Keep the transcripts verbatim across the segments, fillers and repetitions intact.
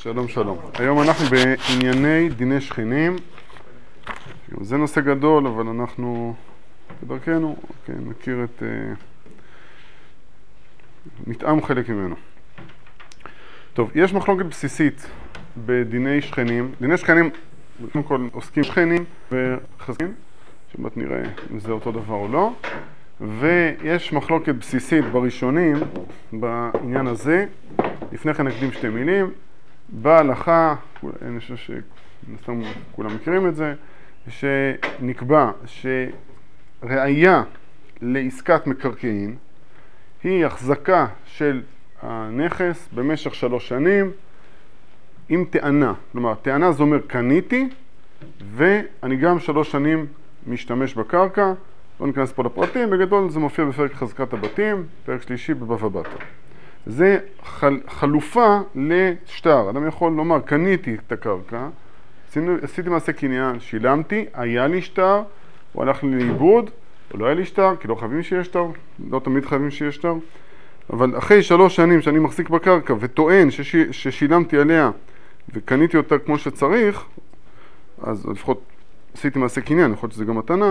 שלום שלום. היום אנחנו בענייני דיני שכנים. זה נושא גדול, אבל אנחנו בדרכנו כן, נכיר את... נטעם חלק ממנו. טוב, יש מחלוקת בסיסית בדיני שכנים. דיני שכנים, קודם כל עוסקים שכנים וחזקים, שבאת נראה אם זה אותו דבר או לא. ויש מחלוקת בסיסית בראשונים בעניין הזה. לפני כן נקדים שתי מילים. בהלכה, אני חושב שנסתם כולם מכירים את זה, שנקבע שראיה לעסקת מקרקעין היא החזקה של הנכס במשך שלוש שנים עם טענה. כלומר, טענה זה אומר קניתי ואני גם שלוש שנים משתמש בקרקע. לא ניכנס פה לפרטים, בגדול זה מופיע בפרק חזקת הבתים, פרק שלישי בבבא בתרא. זה חל, חלופה לשטר. אדם יכול לומר, קניתי את הקרקע, עשיתי מעשה קניין, שילמתי, היה לי שטר, הוא הלך לי לאיבוד, או לא היה לי שטר, כי לא חייבים שיש שטר, לא תמיד חייבים שיש שטר, אבל אחרי שלוש שנים שאני מחזיק בקרקע וטוען שש, ששילמתי עליה וקניתי אותה כמו שצריך, אז לפחות עשיתי מעשה קניין, יכול להיות שזה גם מתנה,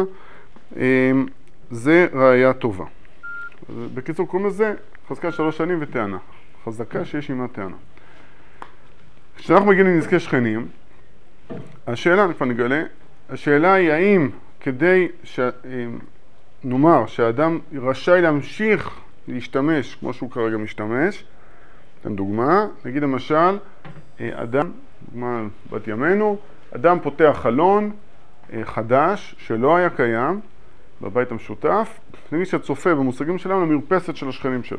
זה ראיה טובה. בקיצור, קוראים לזה חזקה שלוש שנים וטענה. חזקה שיש עימה טענה. כשאנחנו מגיעים לנזקי שכנים, השאלה, אני כבר נגלה, השאלה היא האם כדי שנאמר שהאדם רשאי להמשיך להשתמש כמו שהוא כרגע משתמש, אתן דוגמה, נגיד למשל, אדם, דוגמה בת ימינו, אדם פותח חלון חדש שלא היה קיים בבית המשותף, נגיד שצופה במושגים שלנו למרפסת של השכנים שלו.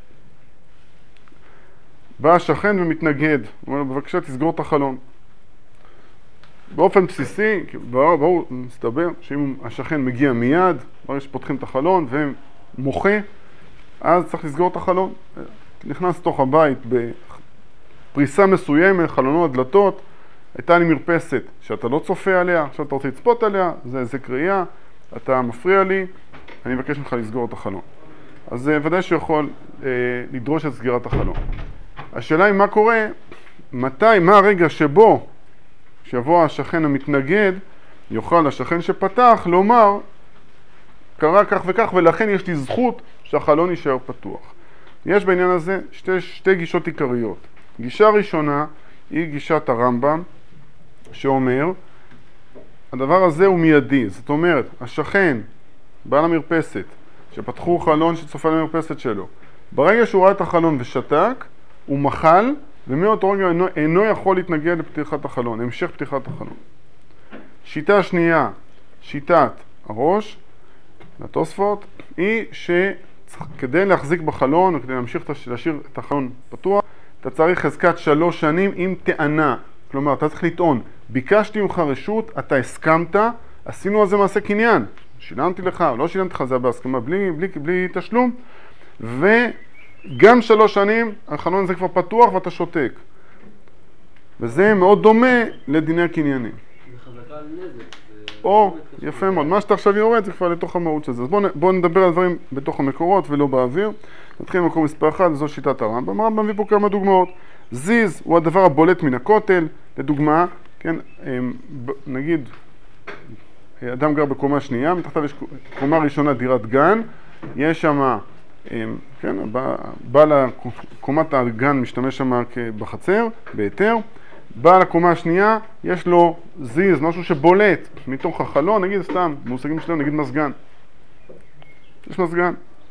בא השכן ומתנגד, הוא אומר לו, בבקשה תסגור את החלון. באופן בסיסי, ברור, ברור, מסתבר שאם השכן מגיע מיד, ברגע שפותחים את החלון ומוחה, אז צריך לסגור את החלון. נכנס לתוך הבית בפריסה מסוימת, חלונות, דלתות, הייתה לי מרפסת שאתה לא צופה עליה, עכשיו אתה רוצה לצפות עליה, זה, זה קריאה, אתה מפריע לי, אני מבקש ממך לסגור את החלון. אז ודאי שיכול אה, לדרוש את סגירת החלון. השאלה היא מה קורה, מתי, מה הרגע שבו, שיבוא השכן המתנגד, יוכל השכן שפתח לומר, קרה כך וכך, ולכן יש לי זכות שהחלון יישאר פתוח. יש בעניין הזה שתי, שתי גישות עיקריות. גישה ראשונה היא גישת הרמב"ם, שאומר, הדבר הזה הוא מיידי. זאת אומרת, השכן, בעל המרפסת, שפתחו חלון שצופה למרפסת שלו, ברגע שהוא ראה את החלון ושתק, הוא מחל, ומאותו רגע אינו, אינו יכול להתנגד לפתיחת החלון, המשך פתיחת החלון. שיטה שנייה, שיטת הראש, לתוספות, היא שכדי להחזיק בחלון, וכדי להמשיך להשאיר את החלון פתוח, אתה צריך חזקת שלוש שנים עם טענה. כלומר, אתה צריך לטעון, ביקשתי ממך רשות, אתה הסכמת, עשינו על זה מעשה קניין. שילמתי לך, לא שילמתי לך, זה בהסכמה, בלי, בלי, בלי תשלום. וגם שלוש שנים, החלון הזה כבר פתוח ואתה שותק. וזה מאוד דומה לדיני הקניינים. זה חזקה על נזק. או, יפה מאוד. מה שאתה עכשיו יורד זה כבר לתוך המהות של זה. אז בואו בוא נדבר על דברים בתוך המקורות ולא באוויר. נתחיל במקום מספר אחד, וזו שיטת הרמב"ם. הרמב"ם מביא פה כמה דוגמאות. זיז הוא הדבר הבולט מן הכותל, לדוגמה, כן, נגיד, אדם גר בקומה שנייה, מתחתיו יש קומה ראשונה דירת גן, יש שם, כן, בעל קומת הגן משתמש שם בחצר, בהיתר, בעל הקומה השנייה, יש לו זיז, משהו שבולט מתוך החלון, נגיד סתם, במושגים שלנו, נגיד מזגן. יש מזגן.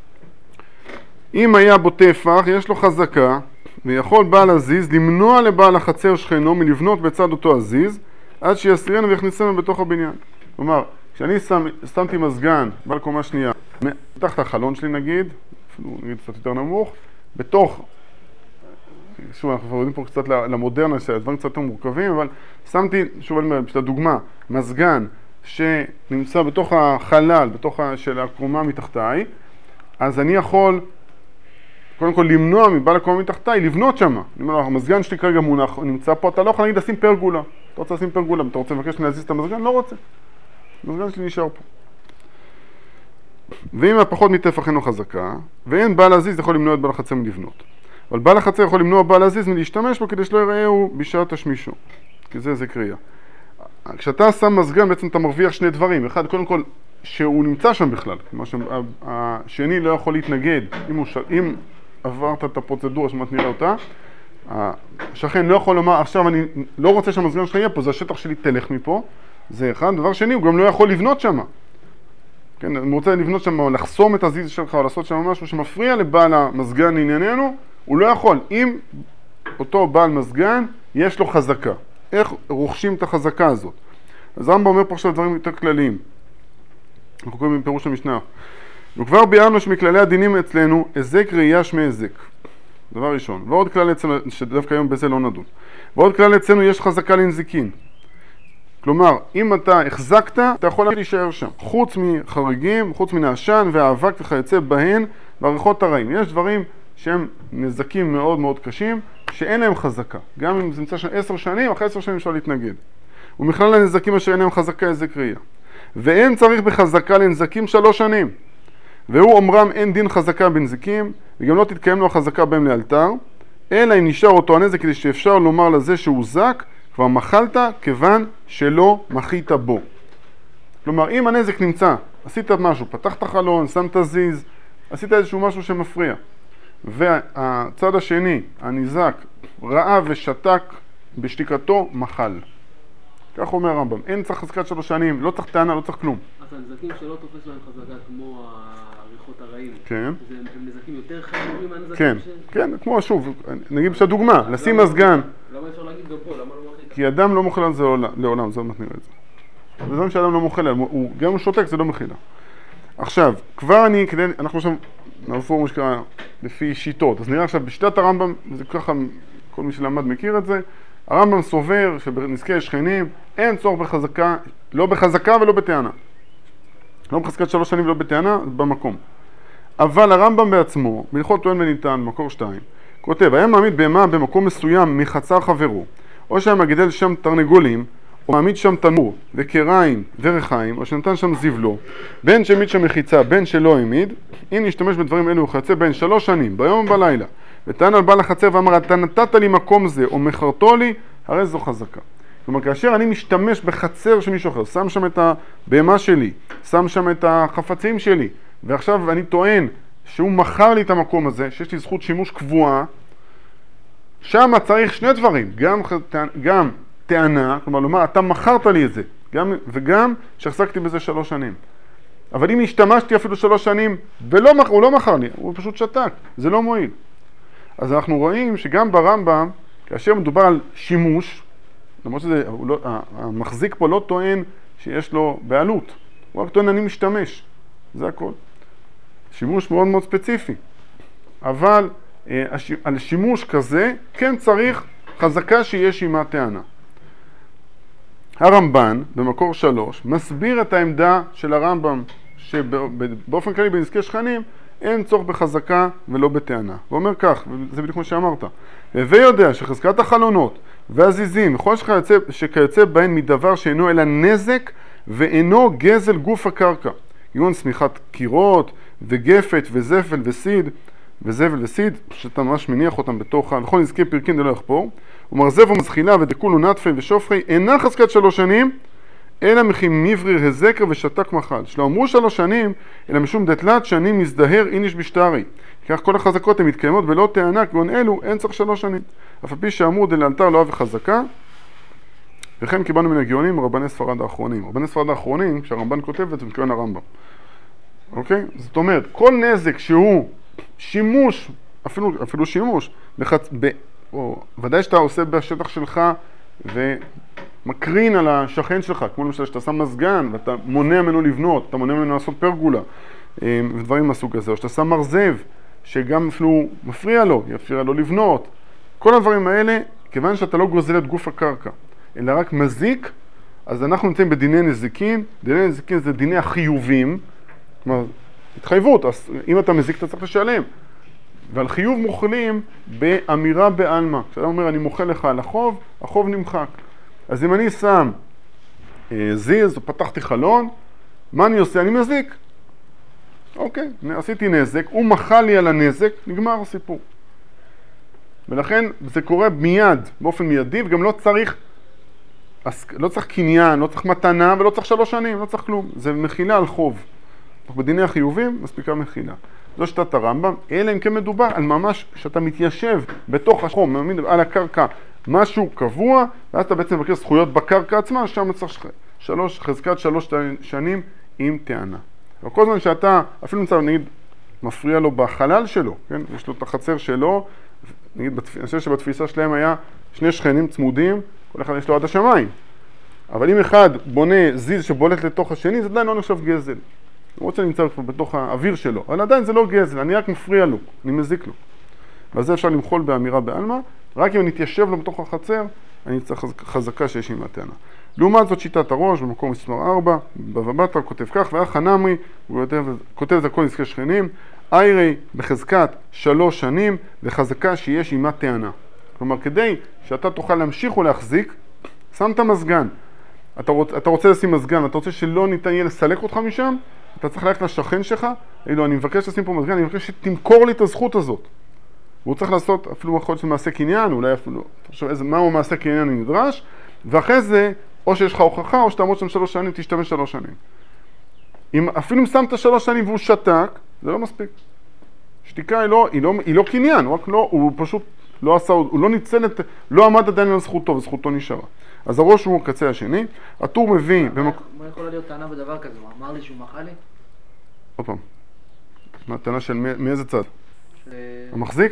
אם היה בו טפח, יש לו חזקה, ויכול בעל הזיז למנוע לבעל החצר שכנו מלבנות בצד אותו הזיז, עד שיסרינו ויכניסנו בתוך הבניין. כלומר, כשאני שם, שמתי מזגן, בעל קומה שנייה, פתח את החלון שלי נגיד, אפילו נגיד קצת יותר נמוך, בתוך, שוב אנחנו יודעים פה קצת למודרנה, שהדברים קצת יותר מורכבים, אבל שמתי, שוב בשביל הדוגמה, מזגן שנמצא בתוך החלל, בתוך של הקומה מתחתיי, אז אני יכול קודם כל למנוע מבעל הקומה מתחתיי, לבנות שמה. אני אומר, המזגן שלי כרגע מונח, נמצא פה, אתה לא יכול להגיד לשים פרגולה. אתה רוצה לשים פרגולה, אתה רוצה לבקש להזיז את המזגן? לא רוצה. המזגן שלי נשאר פה. ואם הפחות מטפח אינו חזקה, ואין בעל להזיז, יכול למנוע את בעל החצר מלבנות. אבל בעל החצר יכול למנוע בעל הזיז מלהשתמש בו כדי שלא יראהו בשעת תשמישו. כי זה זה קריאה. כשאתה שם מזגן בעצם אתה מרוויח שני דברים. אחד, קודם כל, שהוא נמצא שם בכלל. כלומר, השני לא יכול להתנגד. אם, הוא ש... אם עברת את הפרוצדורה שמעת נראה אותה, השכן לא יכול לומר, עכשיו אני לא רוצה שהמזגן שלך יהיה פה, זה השטח שלי, תלך מפה. זה אחד. דבר שני, הוא גם לא יכול לבנות שם. כן, אם הוא רוצה לבנות שם או לחסום את הזיז שלך או לעשות שם משהו שמפריע לבעל המזגן לענייננו, הוא לא יכול. אם אותו בעל מזגן, יש לו חזקה. איך רוכשים את החזקה הזאת? אז רמב"ם אומר פה עכשיו דברים יותר כלליים. אנחנו קוראים בפירוש המשנה. וכבר ביארנו שמכללי הדינים אצלנו, הזק ראייה שמי הזק. דבר ראשון. ועוד כלל אצלנו, שדווקא היום בזה לא נדון. ועוד כלל אצלנו יש חזקה לנזיקין. כלומר, אם אתה החזקת, אתה יכול להישאר שם. חוץ מחריגים, חוץ מן העשן והאבק וכיוצא בהן, ועריכות הרעים. יש דברים שהם נזקים מאוד מאוד קשים, שאין להם חזקה. גם אם זה נמצא שם עשר שנים, אחרי עשר שנים אפשר להתנגד. ומכלל הנזקים אשר אין להם חזקה הזק ראייה. ואין צריך בחזקה לנזקים שלוש שנים. והוא אומרם אין דין חזקה בנזקים, וגם לא תתקיים לו החזקה בהם לאלתר, אלא אם נשאר אותו הנזק כדי שאפשר לומר לזה שהוא זק, כבר מחלת כיוון שלא מחית בו. כלומר, אם הנזק נמצא, עשית משהו, פתחת חלון, שמת זיז, עשית איזשהו משהו שמפריע, והצד השני, הנזק, ראה ושתק בשתיקתו, מחל. כך אומר הרמב"ם. אין צריך חזקת שלוש שנים, לא צריך טענה, לא צריך כלום. אז הנזקים שלא תופס להם חזקה כמו העריכות הרעים, כן. הם נזקים יותר חמורים מהנזקים כן, ש... כן, כמו שוב, נגיד בשביל דוגמה, לשים מזגן. למה אפשר להגיד גם פה, למה לא מחית? כי אדם לא מוכל על זה לעולם, זה עוד נראה את זה. זה דברים שאדם לא מוכל על, גם הוא שותק, זה לא מחילה. עכשיו, כבר אני, כדי, אנחנו עכשיו נעבור מה שקרה לפי שיטות, אז נראה עכשיו בשיטת הרמב"ם, זה ככה, כל מי שלמד מכיר את זה, הרמב"ם סובר שבנזקי שכנים אין צורך בחזקה, לא בחזקה ולא בטענה. לא בחזקת שלוש שנים ולא בטענה, במקום. אבל הרמב"ם בעצמו, בהלכות טוען וניתן, במקור שתיים, כותב, היה מעמיד בהמה במקום מסוים מחצר חברו, או שהיה מגדל שם תרנגולים, או מעמיד שם תנור וקריים ורחיים, או שנתן שם זבלו, בין שהעמיד שם מחיצה, בין שלא העמיד, אם נשתמש בדברים אלו וכיוצא בין שלוש שנים, ביום ובלילה, וטען על בעל החצר ואמר, אתה נתת לי מקום זה, או מכרתו לי, הרי זו חזקה. כלומר, כאשר אני משתמש בחצר של מישהו אחר, שם שם את הבהמה שלי, שם שם את החפצים שלי, ועכשיו אני טוען שהוא מכר לי את המקום הזה, שיש לי זכות שימוש קבועה, שם צריך שני דברים, גם, גם טענה, כלומר, לומר, אתה מכרת לי את זה, גם, וגם שהחזקתי בזה שלוש שנים. אבל אם השתמשתי אפילו שלוש שנים, ולא, הוא לא מכר לי, הוא פשוט שתק, זה לא מועיל. אז אנחנו רואים שגם ברמב"ם, כאשר מדובר על שימוש, למרות שזה, לא, המחזיק פה לא טוען שיש לו בעלות, הוא רק טוען אני משתמש, זה הכל. שימוש מאוד מאוד ספציפי, אבל אה, על שימוש כזה כן צריך חזקה שיש עימה טענה. הרמב"ן במקור שלוש מסביר את העמדה של הרמב"ם שבאופן כללי בנזקי שכנים אין צורך בחזקה ולא בטענה. הוא אומר כך, וזה בדיוק כמו שאמרת, הווי יודע שחזקת החלונות והזיזים וכל שכיוצא, שכיוצא בהן מדבר שאינו אלא נזק ואינו גזל גוף הקרקע, כגון סמיכת קירות וגפת וזפל וסיד וזבל וסיד, שאתה ממש מניח אותם בתוך, וכל נזקי פרקין דלא יחפור, ומרזב ומזחילה ודקול ונטפי ושופחי, אינה חזקת שלוש שנים, אלא מכי מבריר הזקר ושתק מחל. שלא אמרו שלוש שנים, אלא משום דתלת שנים מזדהר איניש בשטרי. כך כל החזקות הן מתקיימות ולא טענה, כגון אלו, אין צריך שלוש שנים. אף על פי שאמרו דלאלתר לא אוהב חזקה, וכן קיבלנו מן הגאונים רבני ספרד האחרונים. רבני ספרד האחרונים, כשהרמב"ן כותב את זה, מתכוון הרמב"ם. אוקיי? זאת אומרת, כל נזק שהוא שימוש, אפילו, אפילו שימוש, בחצ... ב... או, ודאי שאתה עושה בשטח שלך ומקרין על השכן שלך, כמו למשל שאתה שם מזגן ואתה מונע ממנו לבנות, אתה מונע ממנו לעשות פרגולה ודברים מהסוג הזה, או שאתה שם מרזב שגם אפילו מפריע לו, יפריע לו לבנות. כל הדברים האלה, כיוון שאתה לא גוזל את גוף הקרקע, אלא רק מזיק, אז אנחנו נמצאים בדיני נזיקין. דיני נזיקין זה דיני החיובים, כלומר, התחייבות, אז אם אתה מזיק אתה צריך לשלם. ועל חיוב מוכלים באמירה בעלמא. כשאתה אומר אני מוכל לך על החוב, החוב נמחק. אז אם אני שם אה, זיז, פתחתי חלון, מה אני עושה? אני מזיק. אוקיי, עשיתי נזק, הוא מחל לי על הנזק, נגמר הסיפור. ולכן זה קורה מיד, באופן מיידי, וגם לא צריך, לא צריך קניין, לא צריך מתנה, ולא צריך שלוש שנים, לא צריך כלום. זה מחילה על חוב. בדיני החיובים מספיקה מחילה. זו שיטת הרמב"ם, אלא אם כן מדובר על ממש שאתה מתיישב בתוך החום, מעמיד על הקרקע משהו קבוע, ואז אתה בעצם מבקש זכויות בקרקע עצמה, שם צריך שלוש, חזקת שלוש שנים עם טענה. וכל זמן שאתה, אפילו נמצא, נגיד, מפריע לו בחלל שלו, כן? יש לו את החצר שלו, נגיד, אני חושב שבתפיסה שלהם היה שני שכנים צמודים, כל אחד יש לו עד השמיים. אבל אם אחד בונה זיז שבולט לתוך השני, זה עדיין לא נחשב גזל. למרות שאני נמצא בתוך האוויר שלו, אבל עדיין זה לא גזל, אני רק מפריע לו, אני מזיק לו. ועל זה אפשר למחול באמירה בעלמא, רק אם אני אתיישב לו בתוך החצר, אני צריך חזקה שיש עם הטענה. לעומת זאת שיטת הראש, במקום מספר ארבע, בבא בתרא כותב כך, ואחא נמרי, הוא כותב, כותב את הכל נזקי שכנים, איירי בחזקת שלוש שנים, וחזקה שיש עימה טענה. כלומר, כדי שאתה תוכל להמשיך ולהחזיק, שמת מזגן. אתה, רוצ, אתה רוצה לשים מזגן, אתה רוצה שלא ניתן יהיה לסלק אותך משם, אתה צריך ללכת לשכן שלך, אילו, אני מבקש לשים פה מזגן, אני מבקש שתמכור לי את הזכות הזאת. והוא צריך לעשות אפילו יכול להיות שזה מעשה קניין, אולי אפילו, תחשוב איזה, מהו מעשה קניין נדרש, ואחרי זה, או שיש לך הוכחה, או שתעמוד שם שלוש שנים, תשתמש שלוש שנים. אם אפילו אם שמת שלוש שנים והוא שתק, זה לא מספיק. שתיקה היא לא, היא לא, היא לא קניין, הוא רק לא, הוא פשוט לא עשה, הוא לא ניצל את, לא עמד עדיין על זכותו, וזכותו נשארה. אז הראש הוא הקצה השני, הטור מביא... מה יכולה להיות טענה בדבר כזה? הוא אמר לי שהוא מחל לי? עוד פעם, מה הטענה של מאיזה צד? המחזיק?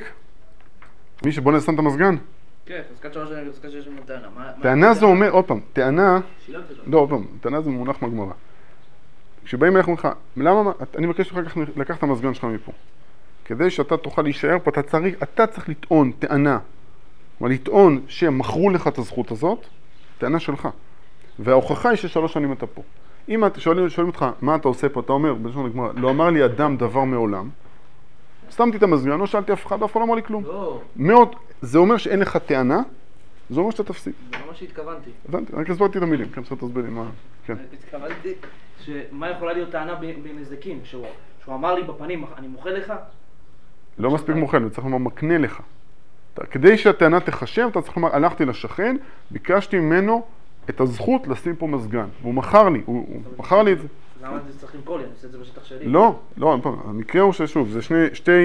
מי שבונה שם את המזגן? כן, חזקת שלוש שנים, חזקת שיש לנו טענה. טענה זה אומר, עוד פעם, טענה... לא, עוד פעם, טענה זה מונח מהגמרא. כשבאים אליך ממך, למה, אני מבקש לך לקח את המזגן שלך מפה. כדי שאתה תוכל להישאר פה, אתה צריך, אתה צריך לטעון טענה. כלומר, לטעון שמכרו לך את הזכות הזאת, טענה שלך. וההוכחה היא ששלוש שנים אתה פה. אם את, שואלים, שואלים אותך, מה אתה עושה פה? אתה אומר, בלשון הגמרא, לא אמר לי אדם דבר מעולם. שמתי את המזגן, לא שאלתי אף אחד, אף אחד לא אמר לי כלום. לא. מאוד, זה אומר שאין לך טענה, זה אומר שאתה תפסיד. זה לא מה שהתכוונתי. הבנתי, רק הסברתי את המילים, כן, בסדר, תסביר לי, מה, כן. התכוונתי שמה יכולה להיות טענה בנזקים, שהוא אמר לי בפנים, אני מוחה לך? לא מספיק מוחה, צריך לומר, מקנה לך. כדי שהטענה תחשב, אתה צריך לומר, הלכתי לשכן, ביקשתי ממנו את הזכות לשים פה מזגן. והוא מכר לי, הוא מכר לי את זה. למה זה צריך למכור לי? אני עושה את זה בשטח שלי. לא, לא, המקרה הוא ששוב, זה שני, שתי,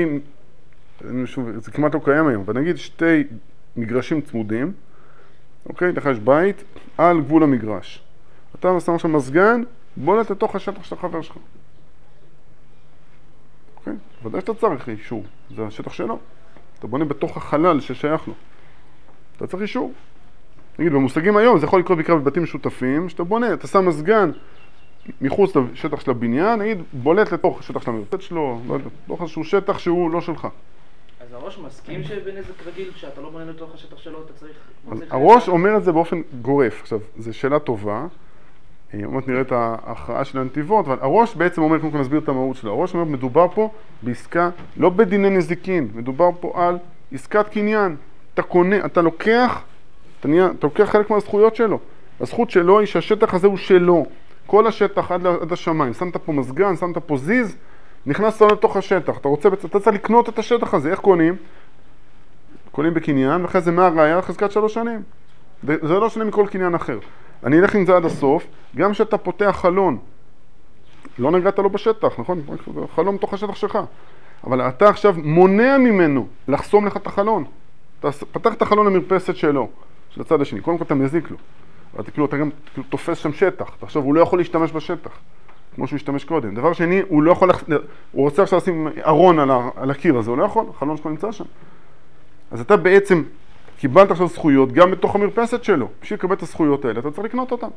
שוב, זה כמעט לא קיים היום, אבל נגיד שתי מגרשים צמודים, אוקיי? לך יש בית על גבול המגרש. אתה שם עכשיו מזגן, בולט לתוך השטח של החבר שלך. אוקיי? ודאי שאתה צריך אישור, זה השטח שלו. אתה בונה בתוך החלל ששייך לו. אתה צריך אישור. נגיד, במושגים היום, זה יכול לקרות בעיקר בבתים משותפים, שאתה בונה, אתה שם מזגן מחוץ לשטח של הבניין, נגיד, בולט לתוך שטח של המרפסת שלו, לא יודע, לתוך איזשהו שטח שהוא לא שלך. אז הראש מסכים שבנזק רגיל, שאתה לא בונה לתוך השטח שלו, אתה צריך... הראש אומר את זה באופן גורף. עכשיו, זו שאלה טובה. אומרת, נראה את ההכרעה של הנתיבות, אבל הראש בעצם אומר, כמו כאן נסביר את המהות שלו. הראש אומר, מדובר פה בעסקה, לא בדיני נזיקין, מדובר פה על עסקת קניין. אתה קונה, אתה לוקח, אתה, נהיה, אתה לוקח חלק מהזכויות שלו. הזכות שלו היא שהשטח הזה הוא שלו. כל השטח עד, עד השמיים. שמת פה מזגן, שמת פה זיז, נכנסת לתוך השטח. אתה רוצה, אתה צריך לקנות את השטח הזה. איך קונים? קונים בקניין, ואחרי זה מהראיה חזקת שלוש שנים. זה לא שונה מכל קניין אחר. אני אלך עם זה עד הסוף, גם שאתה פותח חלון, לא נגעת לו בשטח, נכון? חלון מתוך השטח שלך. אבל אתה עכשיו מונע ממנו לחסום לך את החלון. אתה פתח את החלון למרפסת שלו, של הצד השני. קודם כל אתה מזיק לו. אבל כאילו, אתה גם כאילו, תופס שם שטח. עכשיו, הוא לא יכול להשתמש בשטח, כמו שהוא השתמש קודם. דבר שני, הוא לא יכול, הוא רוצה עכשיו לשים ארון על, ה... על הקיר הזה, הוא לא יכול, החלון שלו נמצא שם. אז אתה בעצם קיבלת עכשיו זכויות גם בתוך המרפסת שלו. בשביל לקבל את הזכויות האלה, אתה צריך לקנות אותן.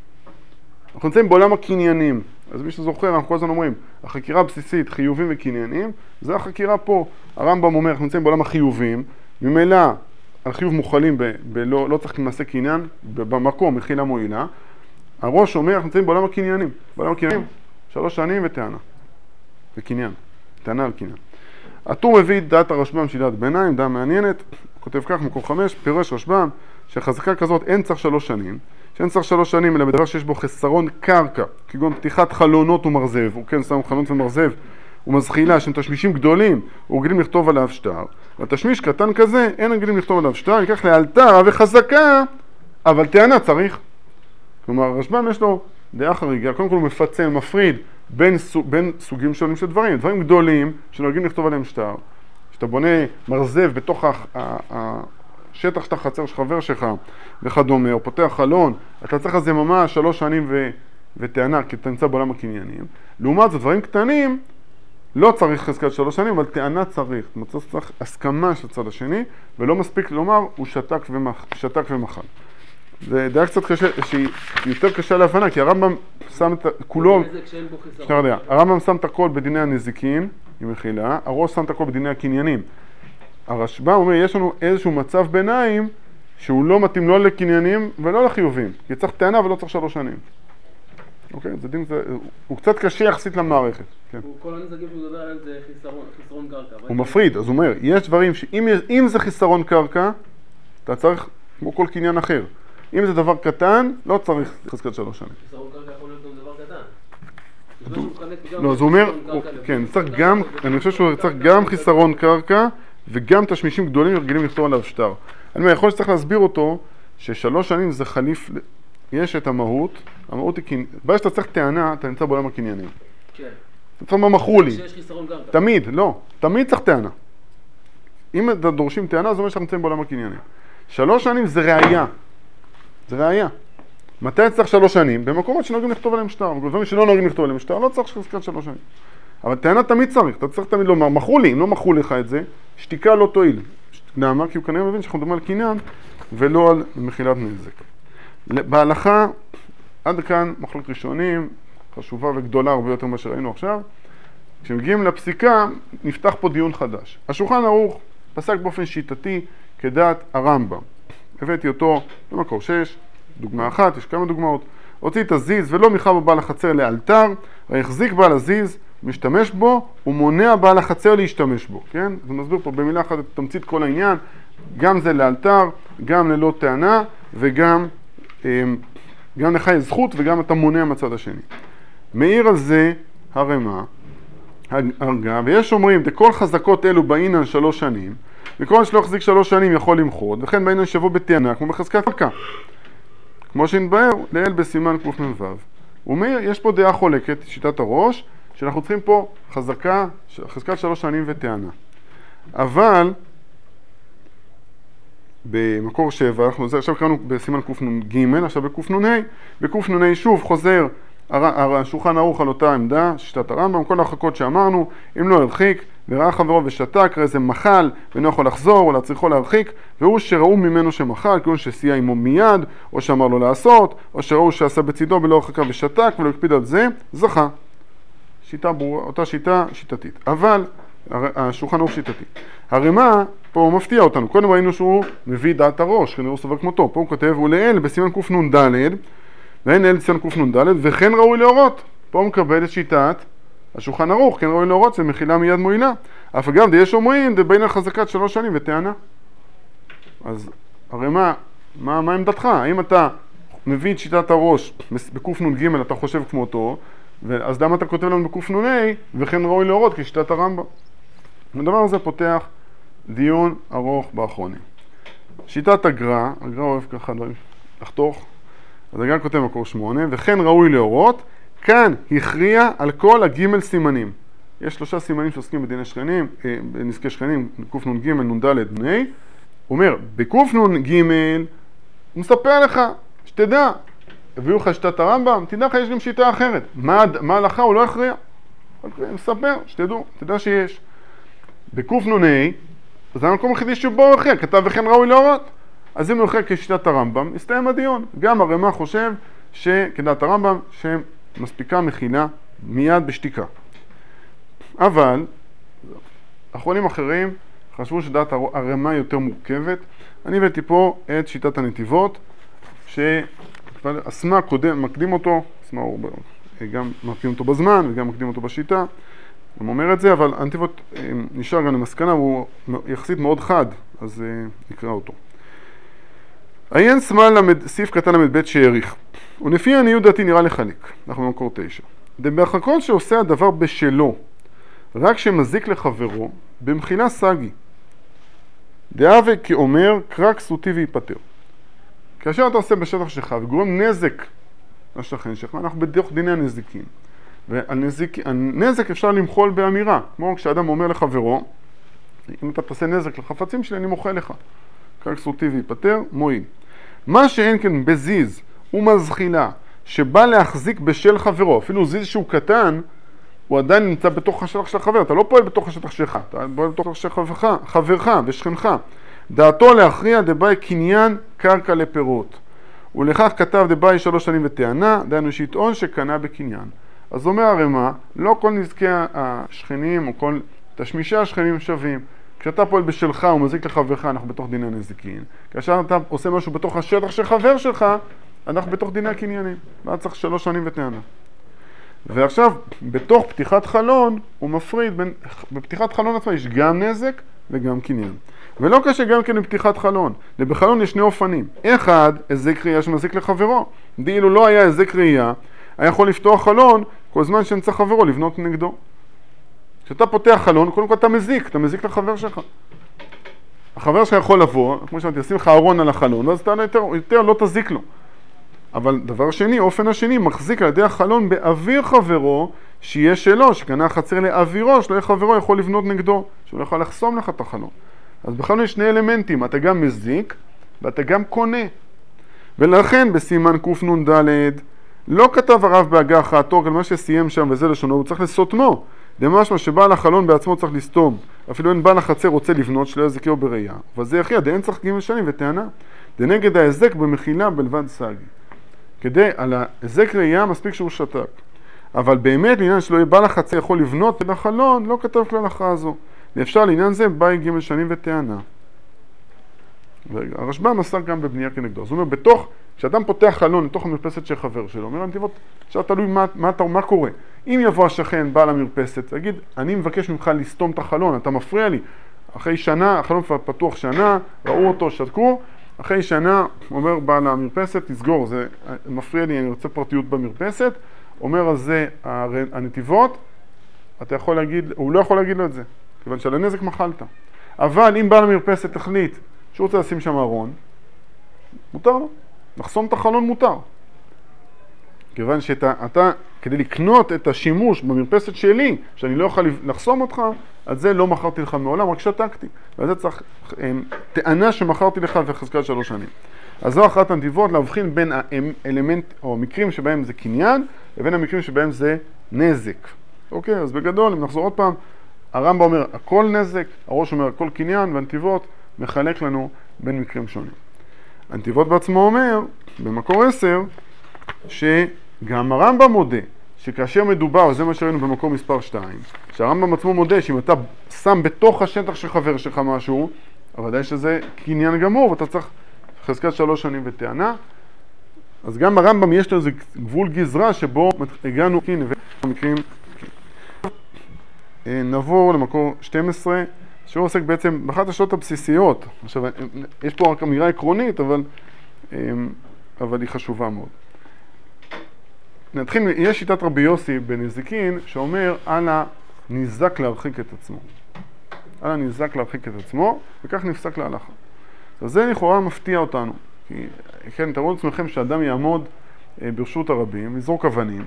אנחנו נמצאים בעולם הקניינים. אז מי שזוכר, אנחנו כל הזמן אומרים, החקירה הבסיסית, חיובים וקניינים, זה החקירה פה. הרמב"ם אומר, אנחנו נמצאים בעולם החיובים, ממילא על חיוב מוכלים, ב- ב- לא, לא צריך למעשה קניין, במקום, מחילה מועילה. הראש אומר, אנחנו נמצאים בעולם הקניינים. בעולם הקניינים, שלוש שנים וטענה. וקניין. טענה על קניין. הטור מביא את דעת הרשב"ם שהיא דעת ביניים, דעה מעניינת. כותב כך, מקור חמש, פירש רשב"ם, שחזקה כזאת אין צריך שלוש שנים, שאין צריך שלוש שנים אלא בדבר שיש בו חסרון קרקע, כגון פתיחת חלונות ומרזב, הוא כן שם חלונות ומרזב, ומזחילה שהם תשמישים גדולים ורגילים לכתוב עליו שטר, והתשמיש קטן כזה אין רגילים לכתוב עליו שטר, ייקח לאלתר וחזקה, אבל טענה צריך. כלומר, הרשב"ם יש לו דעה חריגה, קודם כל הוא מפצל, מפריד בין, סוג, בין סוגים שונים של דברים, דברים גדולים שנוהגים לכתוב עליהם שטר, שאתה בונה מרזב בתוך השטח שאתה חצר של חבר שלך וכדומה, או פותח חלון, אתה צריך לזה ממש שלוש שנים ו... וטענה, כי אתה נמצא בעולם הקניינים. לעומת זאת, דברים קטנים, לא צריך חזקת שלוש שנים, אבל טענה צריך. זאת אומרת, צריך הסכמה של הצד השני, ולא מספיק לומר, הוא שתק, ומח... שתק ומחל. זה דעה קצת קשה, שהיא יותר קשה להבנה, כי הרמב"ם שם את כולו... שאתה יודע, הרמב"ם שם את הכל בדיני הנזיקין, עם מחילה, הראש שם את הכל בדיני הקניינים. הרשב"ם אומר, יש לנו איזשהו מצב ביניים, שהוא לא מתאים לא לקניינים ולא לחיובים. כי צריך טענה ולא צריך שלוש שנים. אוקיי, זה דין, זה, הוא קצת קשה יחסית למערכת. כן. כל הנזקים שהוא מדבר עליהם זה חיסרון, חיסרון קרקע. הוא מפריד, אז הוא אומר, יש דברים שאם אם זה חיסרון קרקע, אתה צריך, כמו כל קניין אחר. אם זה דבר קטן, לא צריך חזקת שלוש שנים. חיסרון קרקע יכול להיות גם דבר קטן. לא, אז הוא אומר, כן, צריך גם, אני חושב שהוא צריך גם חיסרון קרקע, וגם תשמישים גדולים ורגילים לכתוב עליו שטר. אני אומר, יכול שצריך להסביר אותו, ששלוש שנים זה חליף, יש את המהות, המהות היא, ברגע שאתה צריך טענה, אתה נמצא בעולם הקניינים. כן. אתה צריך מה מכרו לי. שיש חיסרון קרקע. תמיד, לא. תמיד צריך טענה. אם אתה דורשים טענה, זה אומר שאנחנו נמצאים בעולם הקניינים. שלוש שנים זה ראייה. זה ראייה. מתי צריך שלוש שנים? במקומות שנוהגים לכתוב עליהם שטר. במקומות שלא נוהגים לכתוב עליהם שטר, לא צריך חזקת שלוש שנים. אבל טענה תמיד צריך. אתה צריך תמיד לומר, מכרו לי. אם לא מכרו לך את זה, שתיקה לא תועיל. למה? כי הוא כנראה מבין שאנחנו מדברים על קניין ולא על מחילת נזק. בהלכה, עד כאן מחלוקת ראשונים, חשובה וגדולה הרבה יותר ממה שראינו עכשיו. כשמגיעים לפסיקה, נפתח פה דיון חדש. השולחן ערוך פסק באופן שיטתי כדעת הרמב"ם. הבאתי אותו במקור שש, דוגמה אחת, יש כמה דוגמאות. הוציא את הזיז ולא מיכה בבעל החצר לאלתר, והחזיק בעל הזיז, משתמש בו, ומונע בעל החצר להשתמש בו, כן? זה מסביר פה במילה אחת את תמצית כל העניין, גם זה לאלתר, גם ללא טענה, וגם גם לך יש זכות וגם אתה מונע מצד השני. מאיר על זה הרמה, הרגה, ויש אומרים, דכל חזקות אלו באינן שלוש שנים, וכל שלא החזיק שלוש שנים יכול למחות, וכן באינן שבו בטענה, כמו בחזקת קרקע. כמו שנתבהר, לאל בסימן קמ"ו. הוא אומר, יש פה דעה חולקת, שיטת הראש, שאנחנו צריכים פה חזקה, חזקת שלוש שנים וטענה. אבל, במקור שבע, אנחנו עכשיו קראנו בסימן קנ"ג, עכשיו בקנ"ה, בקנ"ה שוב חוזר השולחן ערוך על אותה עמדה, שיטת הרמב"ם, כל ההרחקות שאמרנו, אם לא הרחיק, וראה חברו ושתק, ראה זה מחל, ואינו יכול לחזור, או להצריכו להרחיק, והוא שראו ממנו שמחל, כאילו שסייע עמו מיד, או שאמר לו לעשות, או שראו שעשה בצידו בלא הרחקה ושתק, ולא הקפיד על זה, זכה. שיטה ברורה, אותה שיטה שיטתית. אבל, השולחן ערוך שיטתי. הרמה פה הוא מפתיע אותנו. קודם ראינו שהוא מביא דעת הראש, כנראה הוא סובר כמותו. פה הוא כותב, ולאל בסימן קנ"ד, ואין אל בסימן קנ"ד, וכן ראוי להורות. פה הוא מקבל את שיטת השולחן ערוך, כן ראוי להורות, זה מחילה מיד מועילה. אף אגב, יש אומרים, זה בין החזקת שלוש שנים וטענה. אז הרמה, מה, מה עמדתך? האם אתה מביא את שיטת הראש בקנ"ג, אתה חושב כמותו, אז למה אתה כותב לנו בקנ"ה, וכן ראוי להורות כשיטת הרמב"ם? הדבר הזה פותח דיון ארוך באחרונים. שיטת הגר"א, הגר"א אוהב ככה דברים לחתוך, אז הגר"א כותב מקור שמונה, וכן ראוי להורות, כאן הכריע על כל הגימל סימנים. יש שלושה סימנים שעוסקים בדיני שכנים, בנזקי שכנים, קנ"ג, נ"ד, נ"ה. הוא אומר, בקנ"ג, הוא מספר לך, שתדע, הביאו לך שיטת הרמב"ם, תדע לך, יש גם שיטה אחרת. מה, מה הלכה? הוא לא הכריע. הוא מספר, שתדעו, תדע שיש. בקנ"ה, זה המקום היחידי שבו הוא הכריע, כתב וכן ראוי להורות. אז אם הוא הכריע כשיטת הרמב"ם, הסתיים הדיון. גם הרמ"א חושב שכדעת הרמב"ם, שמספיקה מחילה מיד בשתיקה. אבל, אחרונים אחרים חשבו שדעת הרמ"א יותר מורכבת. אני הבאתי פה את שיטת הנתיבות, שהסמ"א קודם, מקדים אותו, הסמ"א הוא גם מקדים אותו בזמן וגם מקדים אותו בשיטה. הוא אומר את זה, אבל הנתיבות נשאר גם למסקנה, והוא יחסית מאוד חד, אז נקרא אותו. עיין סמ"א סעיף קטן למד ב' שהעריך, ולפי עניות דעתי נראה לחלק, אנחנו במקור תשע. בהרחקות שעושה הדבר בשלו, רק שמזיק לחברו, במחילה סגי. דאבה כאומר, קרא כסותי ויפטר. כאשר אתה עושה בשטח שלך וגורם נזק לשכן שלך, אנחנו בדרך דיני הנזיקים. והנזק אפשר למחול באמירה, כמו כשאדם אומר לחברו, אם אתה תעשה נזק לחפצים שלי, אני מוחה לך. קרא כסותי ויפטר, מועיל. מה שאין כן בזיז ומזחילה, שבא להחזיק בשל חברו, אפילו זיז שהוא קטן, הוא עדיין נמצא בתוך השטח של החבר, אתה לא פועל בתוך השטח שלך, אתה פועל בתוך השטח של חברך, חברך ושכנך. דעתו להכריע דבאי קניין קרקע לפירות. ולכך כתב דבאי שלוש שנים וטענה, דהיינו שיטעון שקנה בקניין. אז אומר הרמ"א, לא כל נזקי השכנים או כל תשמישי השכנים שווים. כשאתה פועל בשלך ומזיק לחברך, אנחנו בתוך דיני הנזיקין. כאשר אתה עושה משהו בתוך השטח של חבר שלך, אנחנו בתוך דיני הקניינים. ואז צריך שלוש שנים וטענה. ועכשיו, בתוך פתיחת חלון, הוא מפריד בין, בפתיחת חלון עצמה יש גם נזק וגם קניין. ולא קשה גם כן בפתיחת חלון. ובחלון יש שני אופנים. אחד, היזק ראייה שמזיק לחברו. דאילו לא היה היזק ראייה, היה יכול לפתוח חלון כל זמן שנצא חברו לבנות נגדו. כשאתה פותח חלון, קודם כל אתה מזיק, אתה מזיק לחבר שלך. החבר שלך יכול לבוא, כמו שאמרתי, ישים לך ארון על החלון, ואז אתה יותר, יותר לא תזיק לו. אבל דבר שני, אופן השני, מחזיק על ידי החלון באוויר חברו, שיהיה שלו, שקנה חצר לאווירו, שלא יהיה חברו יכול לבנות נגדו, שהוא לא יכול לחסום לך את החלון. אז בחלון יש שני אלמנטים, אתה גם מזיק, ואתה גם קונה. ולכן בסימן קנ"ד, לא כתב הרב בהגה אחתו, כל מה שסיים שם וזה לשונו, הוא צריך לסותמו. דמשמע שבעל החלון בעצמו צריך לסתום. אפילו אין בעל החצר רוצה לבנות, שלא יזיקהו בראייה. וזה יחיה, דאין צריך ג' שנים וטענה. דנגד ההזק במחילה בלבד סגי. כדי, על ההזק ראייה מספיק שהוא שתק. אבל באמת לעניין שלא יהיה בעל החצר יכול לבנות את החלון, לא כתב כלל הכרעה זו. ואפשר לעניין זה באי ג' שנים וטענה. הרשב"ם עסק גם בבנייה כנגדו. זאת אומרת, בתוך, כשאדם פותח חלון לתוך המרפסת של חבר שלו, אומר לנתיבות, עכשיו תלוי מה, מה, מה קורה. אם יבוא השכן, בעל המרפסת, יגיד, אני מבקש ממך לסתום את החלון, אתה מפריע לי. אחרי שנה, החלון פתוח שנה, ראו אותו, שתקו, אחרי שנה, אומר בעל המרפסת, תסגור, זה מפריע לי, אני רוצה פרטיות במרפסת, אומר על זה הנתיבות, אתה יכול להגיד, הוא לא יכול להגיד לו את זה, כיוון שעל הנזק מחלת. אבל אם בעל המרפסת תחליט שהוא רוצה לשים שם ארון, מותר לו, לחסום את החלון מותר. כיוון שאתה, אתה, כדי לקנות את השימוש במרפסת שלי, שאני לא יכול לחסום אותך, אז זה לא מכרתי לך מעולם, רק שתקתי. וזה צריך טענה שמכרתי לך וחזקת שלוש שנים. אז זו אחת הנתיבות להבחין בין האלמנט או מקרים שבהם זה קניין, לבין המקרים שבהם זה נזק. אוקיי, אז בגדול, אם נחזור עוד פעם, הרמב"ם אומר הכל נזק, הראש אומר הכל קניין, והנתיבות מחלק לנו בין מקרים שונים. הנתיבות בעצמו אומר, במקור עשר, שגם הרמב"ם מודה, שכאשר מדובר, זה מה שראינו במקור מספר שתיים, שהרמב"ם עצמו מודה שאם אתה שם בתוך השטח של חבר שלך משהו, אבל ודאי שזה קניין גמור, ואתה צריך חזקת שלוש שנים וטענה, אז גם הרמב"ם יש לו איזה גבול גזרה שבו הגענו כן ובמקרים כן. נעבור למקור שתים עשרה, שהוא עוסק בעצם באחת השאלות הבסיסיות. עכשיו, יש פה רק אמירה עקרונית, אבל, אבל היא חשובה מאוד. נתחיל, יש שיטת רבי יוסי בנזיקין, שאומר על הנזק להרחיק את עצמו. על הנזק להרחיק את עצמו, וכך נפסק להלכה. אז זה לכאורה מפתיע אותנו. כי, כן, תראו לעצמכם שאדם יעמוד ברשות הרבים, יזרוק אבנים,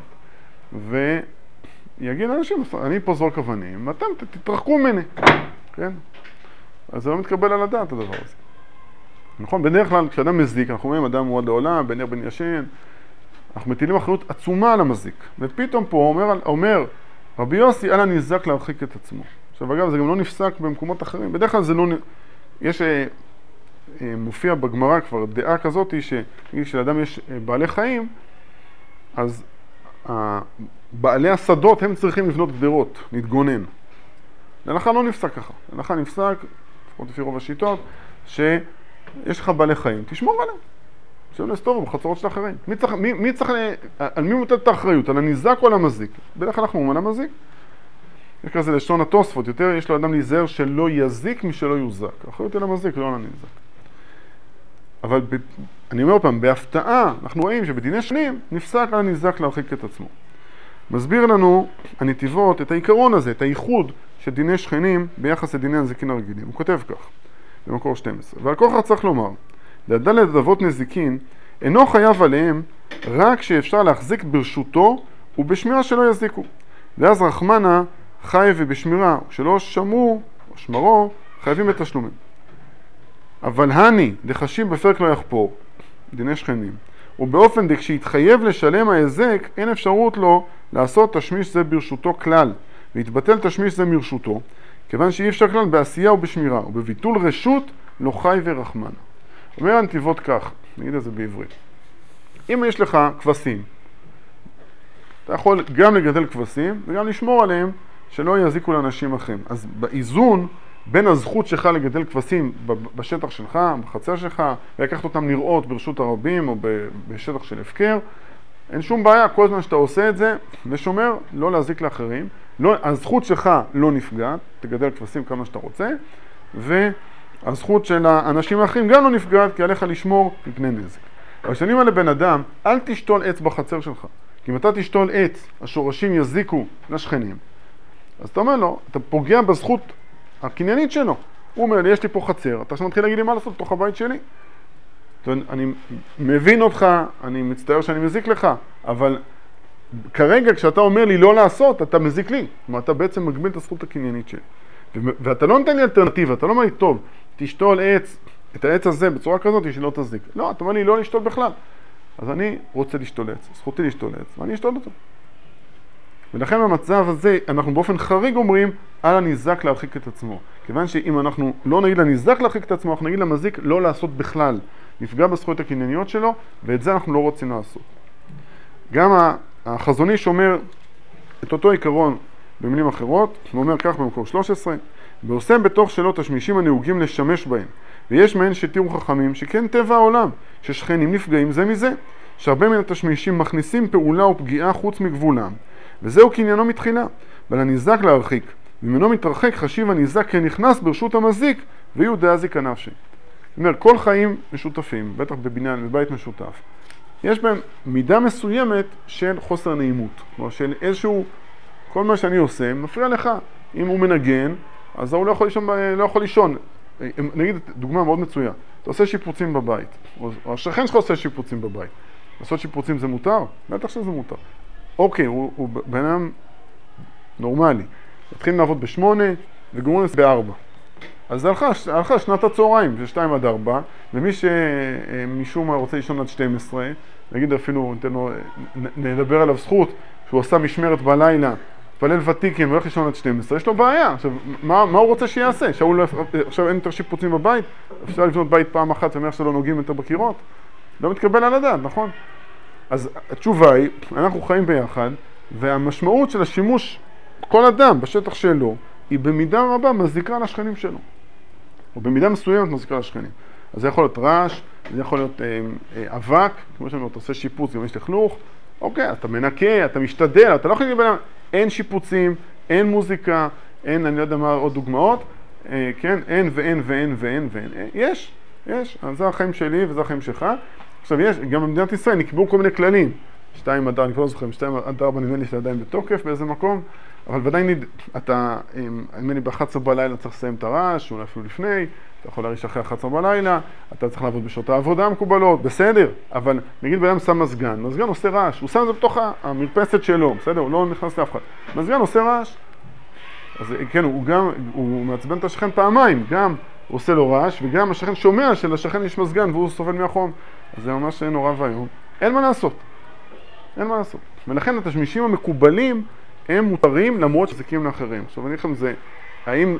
ויגיד לאנשים, אני פה זרוק אבנים, ואתם תתרחקו ממני. כן? אז זה לא מתקבל על הדעת הדבר הזה. נכון? בדרך כלל, כשאדם מזיק, אנחנו אומרים, אדם מועד לעולם, בן ער בן ישן, אנחנו מטילים אחריות עצומה על המזיק. ופתאום פה אומר, אומר רבי יוסי, על הנזק להרחיק את עצמו. עכשיו, אגב, זה גם לא נפסק במקומות אחרים. בדרך כלל זה לא... יש... מופיע בגמרא כבר דעה כזאת, שלאדם יש בעלי חיים, אז בעלי השדות הם צריכים לבנות גדרות, להתגונן. להלכה לא נפסק ככה. להלכה נפסק, לפחות לפי רוב השיטות, שיש לך בעלי חיים, תשמור עליהם. שלא נסתובב בחצרות של אחרים. מי צריך, מי, מי צריך, על מי מוטלת את האחריות? על הנזק או על המזיק? בדרך כלל אנחנו אומרים על המזיק. יש כזה לשון התוספות, יותר יש לו אדם להיזהר שלא יזיק משלא יוזק. האחריות על המזיק, לא על הנזק. אבל ב... אני אומר פעם, בהפתעה, אנחנו רואים שבדיני שנים נפסק על הנזק להרחיק את עצמו. מסביר לנו הנתיבות את העיקרון הזה, את הייחוד של דיני שכנים ביחס לדיני הנזיקין הרגילים. הוא כותב כך, במקור שתים עשרה. ועל כל כך צריך לומר, לדלת אבות נזיקין אינו חייב עליהם רק שאפשר להחזיק ברשותו ובשמירה שלא יזיקו. ואז רחמנה חי ובשמירה, כשלא שמרו או שמרו, חייבים את תשלומים. אבל הני דחשים בפרק לא יחפור, דיני שכנים, ובאופן דה כשיתחייב לשלם ההזק, אין אפשרות לו לעשות תשמיש זה ברשותו כלל, והתבטל תשמיש זה מרשותו, כיוון שאי אפשר כלל בעשייה ובשמירה, ובביטול רשות לא חי ורחמנה. אומר הנתיבות כך, נגיד את זה בעברית. אם יש לך כבשים, אתה יכול גם לגדל כבשים וגם לשמור עליהם שלא יזיקו לאנשים אחרים. אז באיזון בין הזכות שלך לגדל כבשים בשטח שלך, בחצר שלך, ולקחת אותם לראות ברשות הרבים או בשטח של הפקר, אין שום בעיה, כל זמן שאתה עושה את זה ושומר, לא להזיק לאחרים. לא, הזכות שלך לא נפגעת, תגדל כבשים כמה שאתה רוצה, והזכות של האנשים האחרים גם לא נפגעת, כי עליך לשמור מפני נזק. אבל כשאני אומר לבן אדם, אל תשתול עץ בחצר שלך, כי אם אתה תשתול עץ, השורשים יזיקו לשכנים. אז אתה אומר לו, אתה פוגע בזכות הקניינית שלו. הוא אומר לי, יש לי פה חצר, אתה שמתחיל להגיד לי מה לעשות בתוך הבית שלי. אני מבין אותך, אני מצטער שאני מזיק לך, אבל כרגע כשאתה אומר לי לא לעשות, אתה מזיק לי. כלומר, אתה בעצם מגביל את הזכות הקניינית שלי. ואתה לא נותן לי אלטרנטיבה, אתה לא אומר לי, טוב, תשתול עץ, את העץ הזה בצורה כזאת שלא תזיק. לא, אתה אומר לי לא לשתול בכלל. אז אני רוצה לשתול עץ, זכותי לשתול עץ, ואני אשתול אותו. ולכן במצב הזה אנחנו באופן חריג אומרים על הניזק להרחיק את עצמו. כיוון שאם אנחנו לא נגיד לניזק להרחיק את עצמו, אנחנו נגיד למזיק לא לעשות בכלל. נפגע בזכויות הקנייניות שלו, ואת זה אנחנו לא רוצים לעשות. גם החזוני שאומר את אותו עיקרון במילים אחרות, הוא אומר כך במקור שלוש עשרה, ועושה בתוך שלו תשמישים הנהוגים לשמש בהם, ויש מהן שתיארו חכמים שכן טבע העולם, ששכנים נפגעים זה מזה, שהרבה מן התשמישים מכניסים פעולה ופגיעה חוץ מגבולם, וזהו קניינו מתחילה, ועל הניזק להרחיק, וממנו מתרחק חשיב הניזק כנכנס ברשות המזיק, ויהיו דאזיק הנפשי. זאת אומרת, כל חיים משותפים, בטח בבניין, בבית משותף, יש בהם מידה מסוימת של חוסר נעימות, כלומר של איזשהו, כל מה שאני עושה מפריע לך. אם הוא מנגן, אז הוא לא יכול לישון, לא יכול לישון. נגיד דוגמה מאוד מצויה, אתה עושה שיפוצים בבית, או השכן שלך עושה שיפוצים בבית. לעשות שיפוצים זה מותר? בטח שזה מותר. אוקיי, הוא, הוא בן אדם נורמלי. מתחילים לעבוד בשמונה וגומרים לזה בארבע. אז זה הלכה, הלכה שנת הצהריים, זה שתיים עד ארבע, ומי שמשום מה רוצה לישון עד שתים עשרה, נגיד אפילו, ניתן לו, נדבר עליו זכות, שהוא עושה משמרת בלילה, פלל ותיקים, והולך לישון עד שתים עשרה, יש לו בעיה. עכשיו, מה, מה הוא רוצה שיעשה? שהוא לא, עכשיו אין יותר שיפוצים בבית? אפשר לבנות בית פעם אחת ומאיך שלא נוגעים יותר בקירות? לא מתקבל על הדעת, נכון? אז התשובה היא, אנחנו חיים ביחד, והמשמעות של השימוש, כל אדם בשטח שלו, היא במידה רבה מזיקה לשכנים שלו. או במידה מסוימת מזיקה לשכנים. אז זה יכול להיות רעש, זה יכול להיות אה, אה, אבק, כמו שאומר, אתה עושה שיפוץ, גם יש לכלוך, אוקיי, אתה מנקה, אתה משתדל, אתה לא יכול להגיד, אין שיפוצים, אין מוזיקה, אין, אני לא יודע מה עוד דוגמאות, אה, כן, אין ואין ואין ואין ואין, אה, יש, יש, אז זה החיים שלי וזה החיים שלך. עכשיו יש, גם במדינת ישראל נקבעו כל מיני כללים, שתיים עד, אני כבר לא זוכר, שתיים עד ארבע נדמה לי שעדיין בתוקף באיזה מקום, אבל ודאי נד... אתה, נדמה לי ב-אחת עשרה בלילה צריך לסיים את הרעש, אולי אפילו לפני, אתה יכול להריש אחרי אחת עשרה בלילה, אתה צריך לעבוד בשעות העבודה המקובלות, בסדר, אבל נגיד בן אדם שם מזגן, מזגן עושה רעש, הוא שם את זה בתוך המרפסת שלו, בסדר, הוא לא נכנס לאף אחד, מזגן עושה רעש, אז כן, הוא גם, הוא מעצבן את השכן פעמיים, גם הוא עושה לו רעש, וגם השכן שומע שלשכן יש מזגן והוא סובל מהחום, אז זה ממש נורא והיום, אין מה לעשות, אין מה לעשות, ולכן התשמישים המקובלים הם מותרים למרות שזיקים לאחרים. עכשיו אני לכם זה, האם,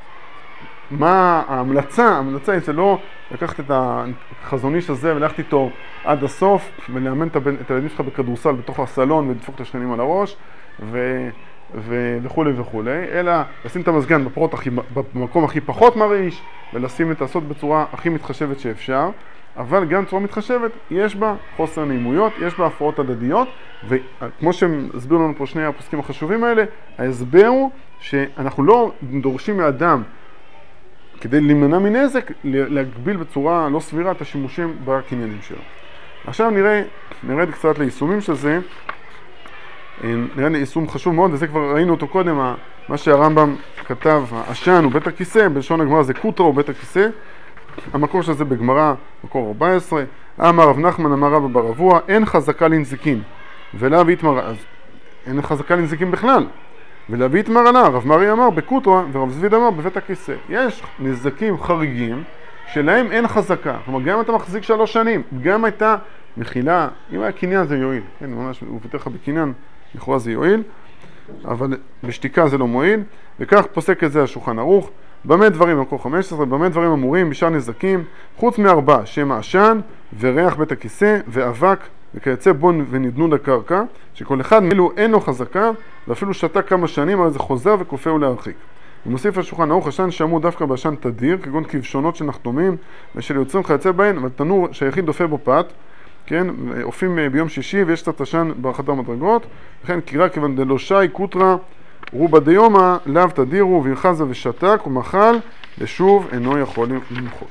מה ההמלצה, ההמלצה היא זה לא לקחת את החזוניש הזה וללכת איתו עד הסוף ולאמן את הילדים שלך בכדורסל בתוך הסלון ולדפוק את השכנים על הראש ו... ו... וכו' וכו', אלא לשים את המזגן בפרות הכי... במקום הכי פחות מרעיש ולשים את לעשות בצורה הכי מתחשבת שאפשר, אבל גם צורה מתחשבת, יש בה חוסר נעימויות, יש בה הפרעות הדדיות, וכמו שהם הסבירו לנו פה שני הפוסקים החשובים האלה, ההסבר הוא שאנחנו לא דורשים מאדם, כדי להימנע מנזק, להגביל בצורה לא סבירה את השימושים בקניינים שלו. עכשיו נראה, נרד קצת ליישומים של זה. נראה לי יישום חשוב מאוד, וזה כבר ראינו אותו קודם, מה שהרמב"ם כתב, העשן הוא בית הכיסא, בלשון הגמרא זה קוטרה הוא בית הכיסא, המקור של זה בגמרא, מקור ארבע עשרה, אמר רב נחמן אמר רבא בר אבוה, אין חזקה לנזיקין, ולאו יתמר, אז אין חזקה לנזיקין בכלל, ולאו יתמר עלה, רב מרי אמר בקוטרה, ורב זביד אמר בבית הכיסא. יש נזקים חריגים, שלהם אין חזקה, כלומר גם אתה מחזיק שלוש שנים, גם הייתה מחילה, אם היה קניין זה יועיל, כן, ממש, הוא פותח לך בקניין, לכאורה זה יועיל, אבל בשתיקה זה לא מועיל, וכך פוסק את זה השולחן ערוך. במה דברים, מקור חמש עשרה, במה דברים אמורים בשאר נזקים, חוץ מארבע, שם העשן, וריח בית הכיסא, ואבק, וכיוצא בון ונדנוד הקרקע, שכל אחד מאלו אינו חזקה, ואפילו שתה כמה שנים, אבל זה חוזר וכופה ולהרחיק. ומוסיף השולחן ערוך, עשן שאמור דווקא בעשן תדיר, כגון כבשונות של נחתומים, ושל יוצרים חייצא בהן, אבל תנור שהיחיד דופה בו פת, כן, אופים ביום שישי ויש קצת עשן באחת המדרגות, לכן קירה כיוון דלא שי קוטרה רובה דיומא לאו תדירו וירחזה ושתק ומחל ושוב אינו יכול למחות.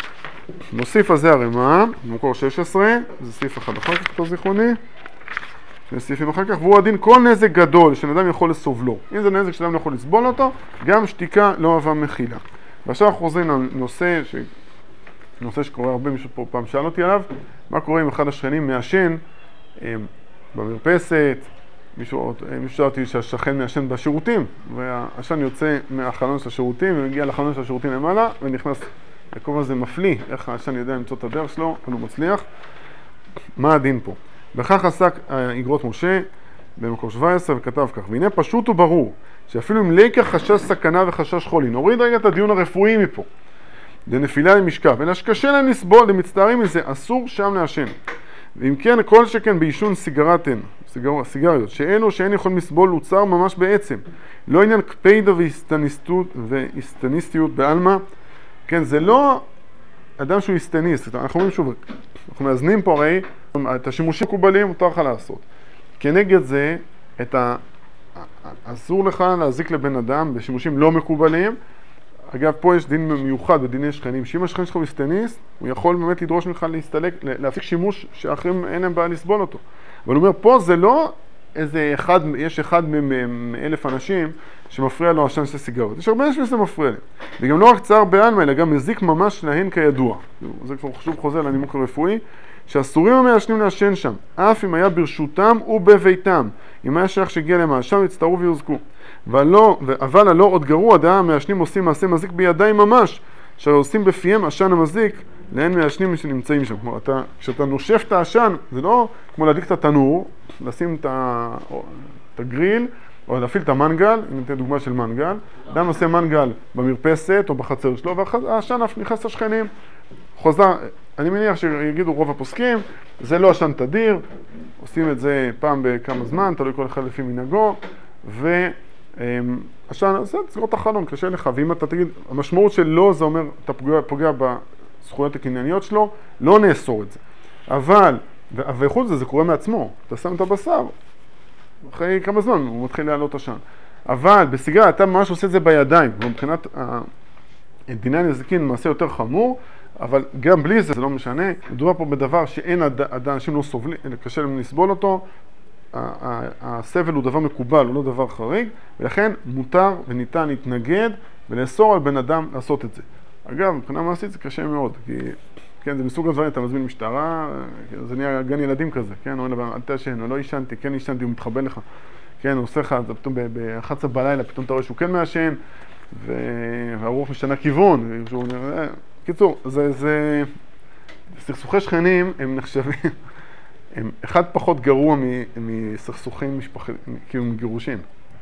נוסיף על זה הרמ"א, במקור שש עשרה, זה סעיף אחד אחר כך, אותו זיכרוני, שני סעיפים אחר כך, והוא הדין כל נזק גדול שאדם יכול לסובלו. אם זה נזק שאדם לא יכול לסבול אותו, גם שתיקה לא אהבה מחילה. ועכשיו אנחנו חוזרים לנושא ש... נושא שקורה הרבה, מישהו פה פעם שאל אותי עליו, מה קורה אם אחד השכנים מעשן אה, במרפסת, מישהו, מישהו שאל אותי שהשכן מעשן בשירותים, והעשן יוצא מהחלון של השירותים, ומגיע לחלון של השירותים למעלה, ונכנס, הכל הזה מפליא, איך העשן יודע למצוא את הדרך שלו, אבל הוא מצליח. מה הדין פה? בכך עסק איגרות משה במקור שבע עשרה וכתב כך, והנה פשוט וברור, שאפילו אם ליקח חשש סכנה וחשש חולי, נוריד רגע את הדיון הרפואי מפה, לנפילה למשכב, אלא שקשה להם לסבול, הם מצטערים מזה, אסור שם לעשן. ואם כן, כל שכן בעישון סיגרתן, סיגר, סיגריות, שאלו שאין יכולים לסבול הוצר ממש בעצם. לא עניין קפידה והסטניסטיות בעלמא, כן, זה לא אדם שהוא הסטניסט, אנחנו אומרים שוב, אנחנו מאזנים פה הרי, את השימושים מקובלים מותר לך לעשות. כנגד זה, את ה... אסור לך להזיק לבן אדם בשימושים לא מקובלים, אגב, פה יש דין מיוחד בדיני שכנים, שאם השכן שלך הוא סטניסט, הוא יכול באמת לדרוש ממך להסתלק, להפיק שימוש שאחרים אין להם בעיה לסבול אותו. אבל הוא אומר, פה זה לא איזה אחד, יש אחד מאלף אנשים שמפריע לו עשן של סיגרות. יש הרבה אנשים שזה מפריע לי. וגם לא רק צער בעלמא, אלא גם מזיק ממש להן כידוע. זה כבר חשוב חוזר לנימוק הרפואי, שאסורים המעשנים לעשן שם, אף אם היה ברשותם ובביתם. אם היה שייך שהגיע להם העשן, יצטערו ויוזקו. ולא, אבל הלא עוד גרוע, דעה המעשנים עושים מעשה מזיק בידיים ממש, שעושים בפיהם עשן המזיק, להן מעשנים שנמצאים שם. כלומר, אתה, כשאתה נושף את העשן, זה לא כמו להדליק את התנור, לשים את, ה, את הגריל, או להפעיל את המנגל, אם ניתן דוגמה של מנגל, אדם עושה מנגל במרפסת או בחצר שלו, והעשן נכנס לשכנים. חוזר, אני מניח שיגידו רוב הפוסקים, זה לא עשן תדיר, עושים את זה פעם בכמה זמן, תלוי כל אחד לפי מנהגו, ו... עשן, זה סגור את החלון, קשה לך, ואם אתה תגיד, המשמעות של לא זה אומר, אתה פוגע, פוגע בזכויות הקנייניות שלו, לא נאסור את זה. אבל, ואיכות זה, זה קורה מעצמו, אתה שם את הבשר, אחרי כמה זמן הוא מתחיל לעלות עשן. אבל בסיגריה אתה ממש עושה את זה בידיים, ומבחינת דיני הנזיקין מעשה יותר חמור, אבל גם בלי זה, זה לא משנה, מדובר פה בדבר שאין, אנשים לא סובלים, קשה להם לסבול אותו, הסבל הוא דבר מקובל, הוא לא דבר חריג, ולכן מותר וניתן להתנגד ולאסור על בן אדם לעשות את זה. אגב, מבחינה מעשית זה קשה מאוד, כי כן, זה מסוג הדברים, אתה מזמין משטרה, זה נהיה גן ילדים כזה, כן, או אל תעשן, או לא ישנתי, כן ישנתי, הוא מתחבא לך, כן, הוא עושה לך, זה פתאום ב-אחת עשרה בלילה, פתאום אתה רואה שהוא כן מעשן, והרוח משתנה כיוון, קיצור, זה, זה, סכסוכי שכנים הם נחשבים, הם אחד פחות גרוע מסכסוכים משפחתיים, כאילו מגירושים.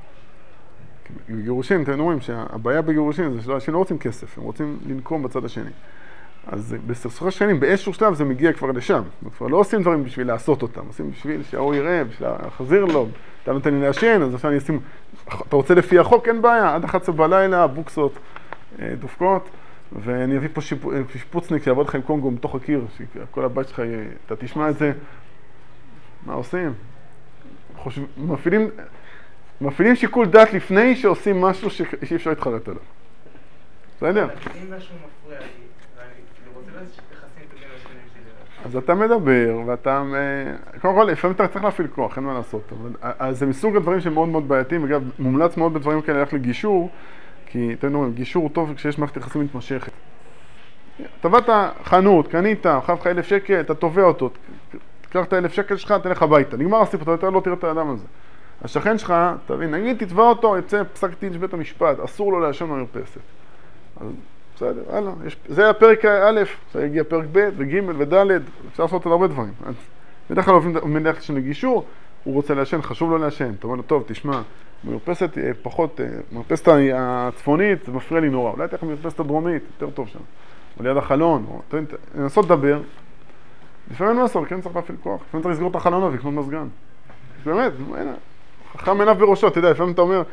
בגירושים, אתם רואים שהבעיה בגירושים זה שאנשים לא רוצים כסף, הם רוצים לנקום בצד השני. אז בסכסוכי שכנים, באיזשהו שלב זה מגיע כבר לשם. כבר לא עושים דברים בשביל לעשות אותם, עושים בשביל שההוא יראה, בשביל להחזיר לו. אתה נותן לי לעשן, אז עכשיו אני אשים, אתה רוצה לפי החוק, אין בעיה, עד אחת עשרה בלילה, בוקסות דופקות, ואני אביא פה שיפוצניק שיעבוד לך עם קונגו מתוך הקיר, שכל הבית שלך, אתה תשמע את זה. מה עושים? חושב... מפעילים... מפעילים שיקול דעת לפני שעושים משהו ש... שאי אפשר להתחרט עליו. בסדר? אם משהו מפריע לי, ואני רוצה לדעת שתחסים את הדין השני אז אתה מדבר, ואתה, קודם כל, לפעמים אתה צריך להפעיל כוח, אין מה לעשות. אבל זה מסוג הדברים שהם מאוד מאוד בעייתיים, אגב, מומלץ מאוד בדברים כאלה ללכת לגישור, כי אתם אומרים, גישור הוא טוב כשיש מערכת יחסים מתמשכת. אתה באת חנות, קנית, חייב לך אלף שקל, אתה תובע אותו, תקח את האלף שקל שלך, תלך הביתה. נגמר הסיפור, אתה יותר לא תראה את האדם הזה. השכן שלך, תבין, נגיד, תתבע אותו, יצא פסק דין של בית המשפט, אסור לו לעשן במרפסת. אז בסדר, הלאה, יש, זה הפרק א', זה יגיע פרק ב' וג' וד', אפשר לעשות עוד הרבה דברים. אז בדרך כלל עובדים ללכת של גישור, הוא רוצה לעשן, חשוב לו לעשן. אתה אומר לו, טוב, תשמע, מרפסת פחות, מרפסת הצפונית, זה מפריע לי נורא, אולי תלך מרפסת הדרומית, יותר טוב שם. או ליד החלון, או לנסות לדבר. לפעמים לא לעשות, כן צריך להפעיל כוח, לפעמים צריך לסגור את החלון ולקנות מזגן. באמת, חכם עיניו בראשו, אתה יודע, לפעמים אתה אומר,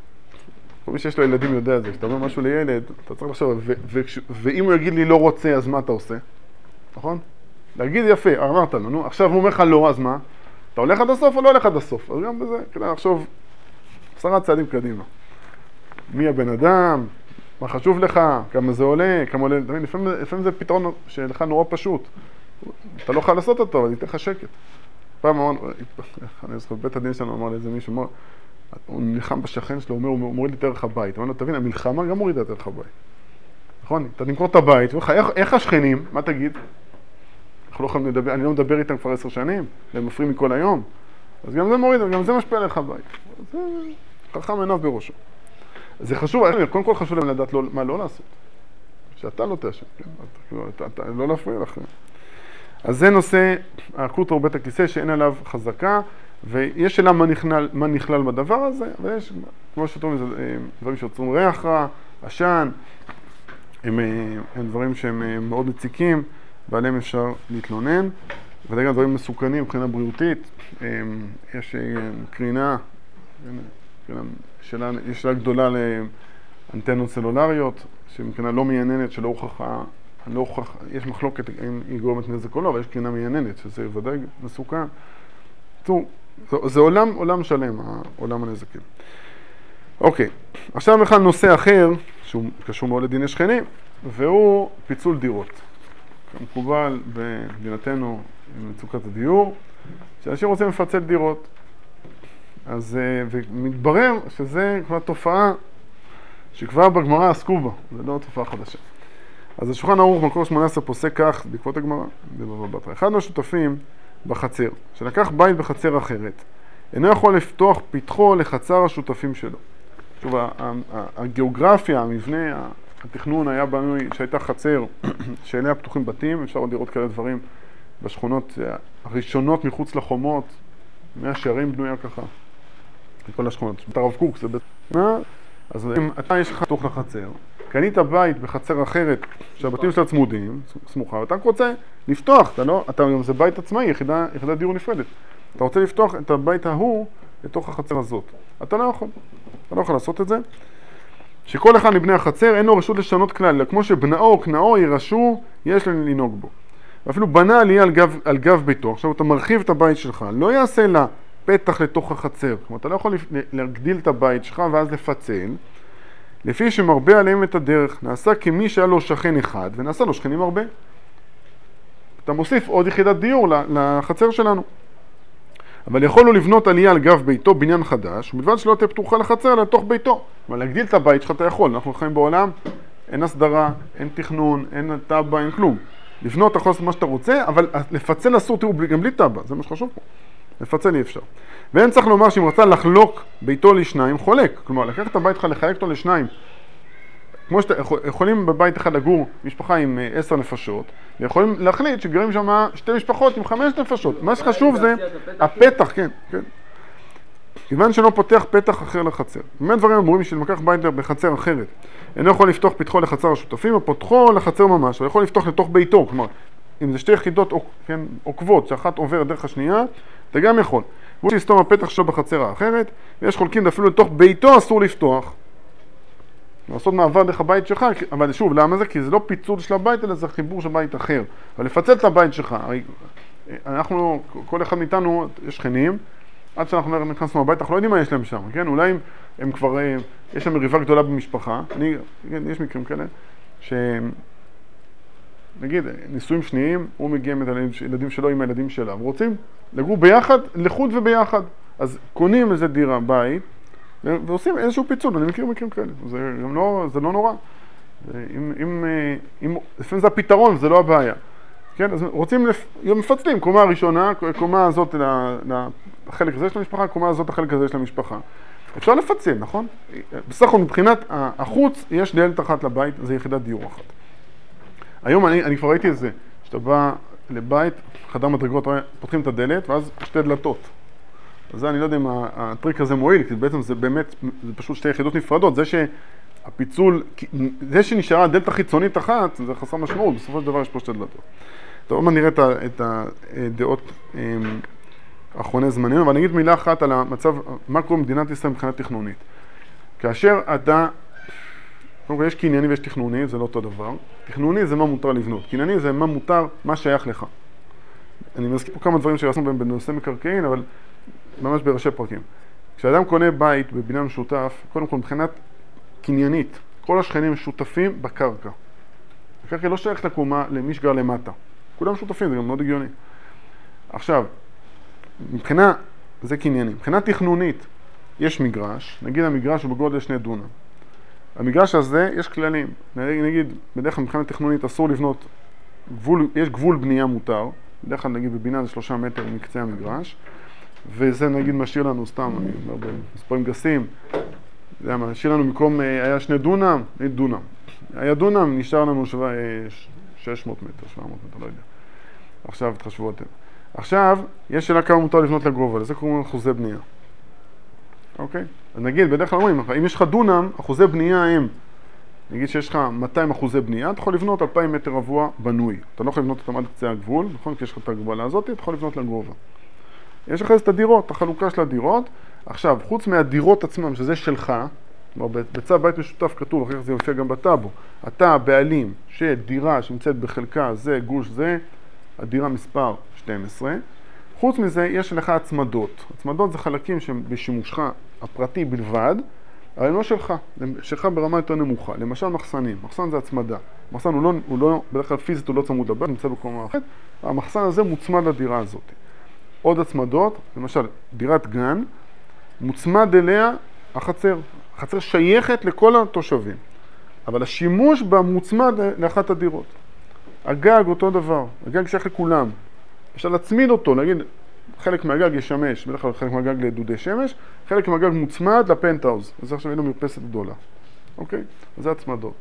כל מי שיש לו ילדים יודע את זה, כשאתה אומר משהו לילד, אתה צריך לחשוב, ואם הוא יגיד לי לא רוצה, אז מה אתה עושה? נכון? להגיד יפה, אמרת לו, נו, עכשיו הוא אומר לך לא, אז מה? אתה הולך עד הסוף או לא הולך עד הסוף? אז גם בזה, כדי לחשוב עשרה צעדים קדימה. מי הבן אדם? מה חשוב לך? כמה זה עולה? כמה עולה? לפעמים, לפעמים זה פתרון שלך נורא פשוט. אתה לא יכול לעשות אותו, אבל ייתן לך שקט. פעם אמרנו, אני זוכר, בית הדין שלנו אמר לאיזה מישהו, הוא נלחם בשכן שלו, הוא מוריד את ערך הבית. אמרנו, תבין, המלחמה גם מורידה את ערך הבית. נכון? אתה נמכור את הבית, איך, איך השכנים? מה תגיד? אנחנו לא יכולים לדבר, אני לא מדבר איתם כבר עשר שנים, והם מפריעים מכל היום. אז גם זה מוריד, גם זה משפיע על ערך הבית. זה חכם עיניו בראשו. זה חשוב, קודם כל חשוב להם לדעת לא, מה לא לעשות. שאתה לא תאשר, כן? אתה, אתה, אתה, אתה לא להפריע לכם. אז זה נושא הקוטר או בית הכיסא שאין עליו חזקה, ויש שאלה מה נכלל, מה נכלל בדבר הזה, ויש, כמו שאתם אומרים, דברים שיוצרים ריח רע, עשן, הם, הם דברים שהם מאוד מציקים, ועליהם אפשר להתלונן, וזה גם דברים מסוכנים מבחינה בריאותית, יש קרינה, שאלה, יש שאלה גדולה לאנטנות סלולריות, שמבחינה לא מייננת שלא הוכחה, לא הוכח, יש מחלוקת אם היא גורמת נזק או לא, אבל יש קרינה מייננת, שזה ודאי מסוכן. טוב, זה, זה עולם, עולם שלם, העולם הנזקים. אוקיי, עכשיו בכלל נושא אחר, שהוא קשור מאוד לדיני שכנים, והוא פיצול דירות. כמקובל במדינתנו עם מצוקת הדיור, שאנשים רוצים לפצל דירות. אז, ומתברר שזה כבר תופעה שכבר בגמרא עסקו בה, זה לא תופעה חדשה. אז השולחן ערוך מקור שמונה עשרה פוסק כך, בעקבות הגמרא, בבבא בתרא. אחד מהשותפים בחצר, שלקח בית בחצר אחרת, אינו יכול לפתוח פתחו לחצר השותפים שלו. שוב, הגיאוגרפיה, המבנה, התכנון היה בנוי שהייתה חצר שאליה פתוחים בתים, אפשר עוד לראות כאלה דברים בשכונות הראשונות מחוץ לחומות, מהשערים בנויה ככה, כל השכונות. את הרב קוק, זה בית... אז אם אתה יש לך פתוח לחצר, קנית בית בחצר אחרת שהבתים שלה צמודים, סמוכה, ואתה רוצה לפתוח, אתה לא, אתה, זה בית עצמאי, יחידה, יחידה דיור נפרדת. אתה רוצה לפתוח את הבית ההוא לתוך החצר הזאת. אתה לא יכול, אתה לא יכול לעשות את זה. שכל אחד מבני החצר אין לו רשות לשנות כלל, אלא כמו שבנאו או כנאו ירשו, יש להם לנהוג בו. ואפילו בנה עלייה על גב, על גב ביתו, עכשיו אתה מרחיב את הבית שלך, לא יעשה לה פתח לתוך החצר. כלומר, אתה לא יכול להגדיל את הבית שלך ואז לפצל, לפי שמרבה עליהם את הדרך, נעשה כמי שהיה לו שכן אחד, ונעשה לו שכנים הרבה. אתה מוסיף עוד יחידת דיור לחצר שלנו. אבל יכולנו לבנות עלייה על גב ביתו בניין חדש, ובלבד שלא תהיה פתוחה לחצר לתוך ביתו. אבל להגדיל את הבית שלך אתה יכול, אנחנו חיים בעולם, אין הסדרה, אין תכנון, אין טאבה, אין כלום. לבנות אתה יכול לעשות מה שאתה רוצה, אבל לפצל אסור, תראו, גם בלי טאבה, זה מה שחשוב פה. לפצל אי אפשר. ואין צריך לומר שאם רצה לחלוק ביתו לשניים, חולק. כלומר, לקח את הבית שלך, לחלק אותו לשניים. כמו שאתה, יכולים בבית אחד לגור משפחה עם עשר נפשות, ויכולים להחליט שגרים שם שתי משפחות עם חמש נפשות. מה שחשוב זה הפתח, כן, כן. כיוון שלא פותח פתח אחר לחצר. באמת דברים אמורים שלמקח בית בחצר אחרת. אינו יכול לפתוח פתחו לחצר השותפים, או פותחו לחצר ממש, או יכול לפתוח לתוך ביתו. כלומר, אם זה שתי יחידות כן, עוקבות, שאחת עוברת דרך השנייה, אתה גם יכול. והוא שיסתום הפתח שלו בחצר האחרת, ויש חולקים אפילו לתוך ביתו אסור לפתוח. לעשות מעבר דרך הבית שלך, אבל שוב, למה זה? כי זה לא פיצול של הבית, אלא זה חיבור של בית אחר. אבל לפצל את הבית שלך, אנחנו, כל אחד מאיתנו, יש שכנים, עד שאנחנו נכנסנו לבית, אנחנו לא יודעים מה יש להם שם, כן? אולי הם, הם כבר, יש להם מריבה גדולה במשפחה, אני, יש מקרים כאלה, ש... נגיד, נישואים שניים, הוא מגיע עם הילדים שלו עם הילדים שלה, ורוצים לגור ביחד, לחוד וביחד. אז קונים איזה דירה, בית, ועושים איזשהו פיצול, אני מכיר מקרים כאלה, זה גם לא, זה לא נורא. אם, אם, אם, לפעמים זה הפתרון, זה לא הבעיה. כן, אז רוצים, לפ... מפצלים, קומה הראשונה, קומה הזאת לחלק הזה של המשפחה, קומה הזאת לחלק הזה של המשפחה. אפשר לפצל, נכון? בסך הכל מבחינת החוץ, יש דלת אחת לבית, זה יחידת דיור אחת. היום אני, אני כבר ראיתי את זה, שאתה בא לבית, חדר מדרגות, פותחים את הדלת, ואז שתי דלתות. אז זה אני לא יודע אם הטריק הזה מועיל, כי בעצם זה באמת, זה פשוט שתי יחידות נפרדות. זה שהפיצול, זה שנשארה דלת חיצונית אחת, זה חסר משמעות, בסופו של דבר יש פה שתי דלתות. טוב, עוד נראה את הדעות האחרוני זמננו, אבל אני אגיד מילה אחת על המצב, מה קורה במדינת ישראל מבחינה תכנונית. כאשר אתה, קודם כל יש קנייני ויש תכנוני, זה לא אותו דבר. תכנוני זה מה מותר לבנות, קנייני זה מה מותר, מה שייך לך. אני מזכיר פה כמה דברים שעשינו בהם בנושא מקרקעין, אבל ממש בראשי פרקים. כשאדם קונה בית בבניין משותף, קודם כל מבחינת קניינית, כל השכנים שותפים בקרקע. הקרקע לא שייך לקומה למי שגר למטה. כולם שותפים, זה גם מאוד הגיוני. עכשיו, מבחינה, זה קנייני. מבחינה תכנונית, יש מגרש, נגיד המגרש הוא בגודל שני דונם. המגרש הזה, יש כללים. נגיד, בדרך כלל מבחינה תכנונית אסור לבנות, גבול, יש גבול בנייה מותר, בדרך כלל נגיד בבניין זה שלושה מטר מקצה המגרש, וזה נגיד משאיר לנו סתם, אני אומר במספרים גסים, זה מה, משאיר לנו מקום, היה שני דונם, נגיד דונם. היה דונם, נשאר לנו שווה שש מאות מטר, שבע מאות מטר, לא יודע. עכשיו תחשבו אתם. עכשיו, יש שאלה כמה מותר לבנות לגובה, לזה קוראים אחוזי בנייה. אוקיי? אז נגיד, בדרך כלל אומרים, אם יש לך דונם, אחוזי בנייה הם, נגיד שיש לך מאתיים אחוזי בנייה, אתה יכול לבנות אלפיים מטר רבוע בנוי. אתה לא יכול לבנות אותם עד קצה הגבול, נכון? כי יש לך את הגבלה הזאת, אתה יכול לבנות לגובה. יש לך את הדירות, את החלוקה של הדירות. עכשיו, חוץ מהדירות עצמם, שזה שלך, בצו בית משותף כתוב, אחרי זה יופיע גם בטאבו, אתה הבעלים שדירה שנמצאת בחלקה, זה גוש זה, הדירה מספר שתים עשרה. חוץ מזה, יש לך הצמדות. הצמדות זה חלקים שבשימושך הפרטי בלבד, אבל הם לא שלך, הם שלך ברמה יותר נמוכה. למשל מחסנים, מחסן זה הצמדה. מחסן הוא לא, הוא לא, בדרך כלל פיזית הוא לא צמוד לבית, נמצא בקומה אחרת, המחסן הזה מוצמד לדירה הזאת. עוד הצמדות, למשל דירת גן, מוצמד אליה החצר. החצר שייכת לכל התושבים, אבל השימוש בה מוצמד לאחת הדירות. הגג אותו דבר, הגג שייך לכולם. אפשר להצמיד אותו, להגיד, חלק מהגג ישמש, בדרך כלל חלק מהגג לדודי שמש, חלק מהגג מוצמד לפנטהאוז, וזה עכשיו אין לו מרפסת גדולה. אוקיי? אז זה הצמדות.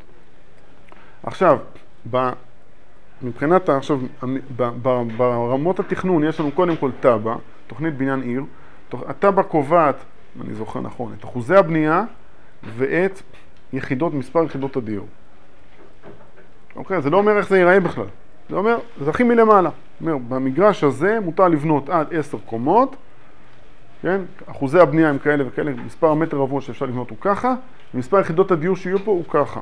עכשיו, ב... מבחינת, עכשיו, ב... ב... ברמות התכנון יש לנו קודם כל טאבה, תוכנית בניין עיר. הטאבה קובעת, אני זוכר נכון, את אחוזי הבנייה ואת יחידות, מספר יחידות הדיור. אוקיי? זה לא אומר איך זה ייראה בכלל. זה אומר, זה הכי מלמעלה. אומר, במגרש הזה מותר לבנות עד עשר קומות, כן? אחוזי הבנייה הם כאלה וכאלה, מספר המטר רבוע שאפשר לבנות הוא ככה, ומספר יחידות הדיור שיהיו פה הוא ככה.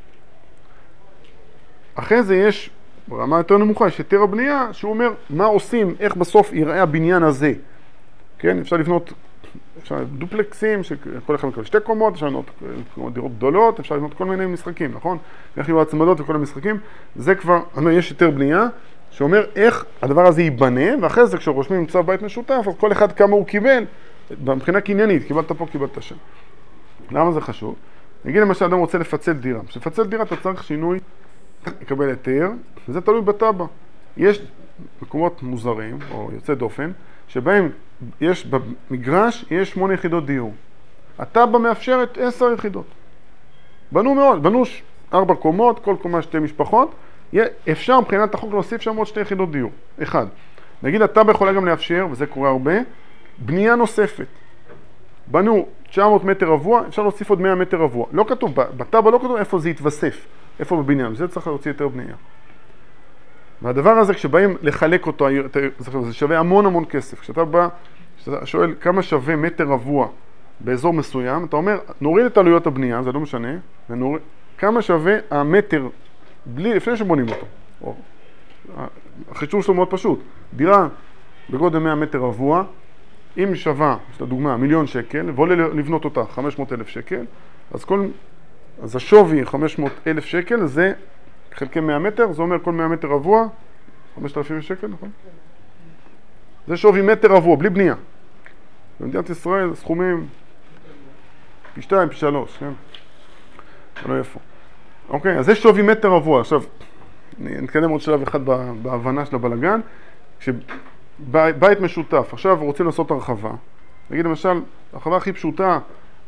אחרי זה יש, ברמה יותר נמוכה, יש היתר הבנייה, שהוא אומר מה עושים, איך בסוף ייראה הבניין הזה. כן? אפשר לבנות, אפשר דופלקסים, שכל אחד מקבל שתי קומות, אפשר לבנות דירות גדולות, אפשר לבנות כל מיני משחקים, נכון? איך יהיו הצמדות וכל המשחקים, זה כבר, אומר, יש היתר בנייה, שאומר איך הדבר הזה ייבנה, ואחרי זה כשרושמים צו בית משותף, אז כל אחד כמה הוא קיבל, מבחינה קניינית, קיבלת פה, קיבלת שם. למה זה חשוב? נגיד למשל, אדם רוצה לפצל דירה. כשפצל דירה אתה צריך שינוי, יקבל היתר, וזה תלוי בטאבה. יש מקומות מוזרים, או יוצא דופן, שבהם יש במגרש, יש שמונה יחידות דיור. הטאבה מאפשרת עשר יחידות. בנו מאוד, בנו ארבע קומות, כל קומה שתי משפחות, אפשר מבחינת החוק להוסיף שם עוד שתי יחידות דיור. אחד, נגיד הטאבה יכולה גם לאפשר, וזה קורה הרבה, בנייה נוספת. בנו תשע מאות מטר רבוע, אפשר להוסיף עוד מאה מטר רבוע. לא כתוב, בטאבה לא כתוב איפה זה יתווסף, איפה בבניין, זה צריך להוציא יותר בנייה. והדבר הזה, כשבאים לחלק אותו, זה שווה המון המון כסף. כשאתה בא, כשאתה שואל כמה שווה מטר רבוע באזור מסוים, אתה אומר, נוריד את עלויות הבנייה, זה לא משנה, ונוריד, כמה שווה המטר, בלי, לפני שבונים אותו. או, החישוב שלו מאוד פשוט. דירה בגודל מאה מטר רבוע, אם שווה, יש לה דוגמה, מיליון שקל, ועולה לבנות אותה חמש מאות אלף שקל, אז, כל, אז השווי חמש מאות אלף שקל זה חלקי מאה מטר, זה אומר כל מאה מטר רבוע, חמשת אלפים שקל, נכון? זה שווי מטר רבוע, בלי בנייה. במדינת ישראל סכומים פי שתיים, פי שלוש, כן? לא איפה. אוקיי, אז זה שווי מטר רבוע. עכשיו, נתקדם עוד שלב אחד בהבנה של הבלגן. כשבית משותף, עכשיו רוצים לעשות הרחבה. נגיד למשל, הרחבה הכי פשוטה,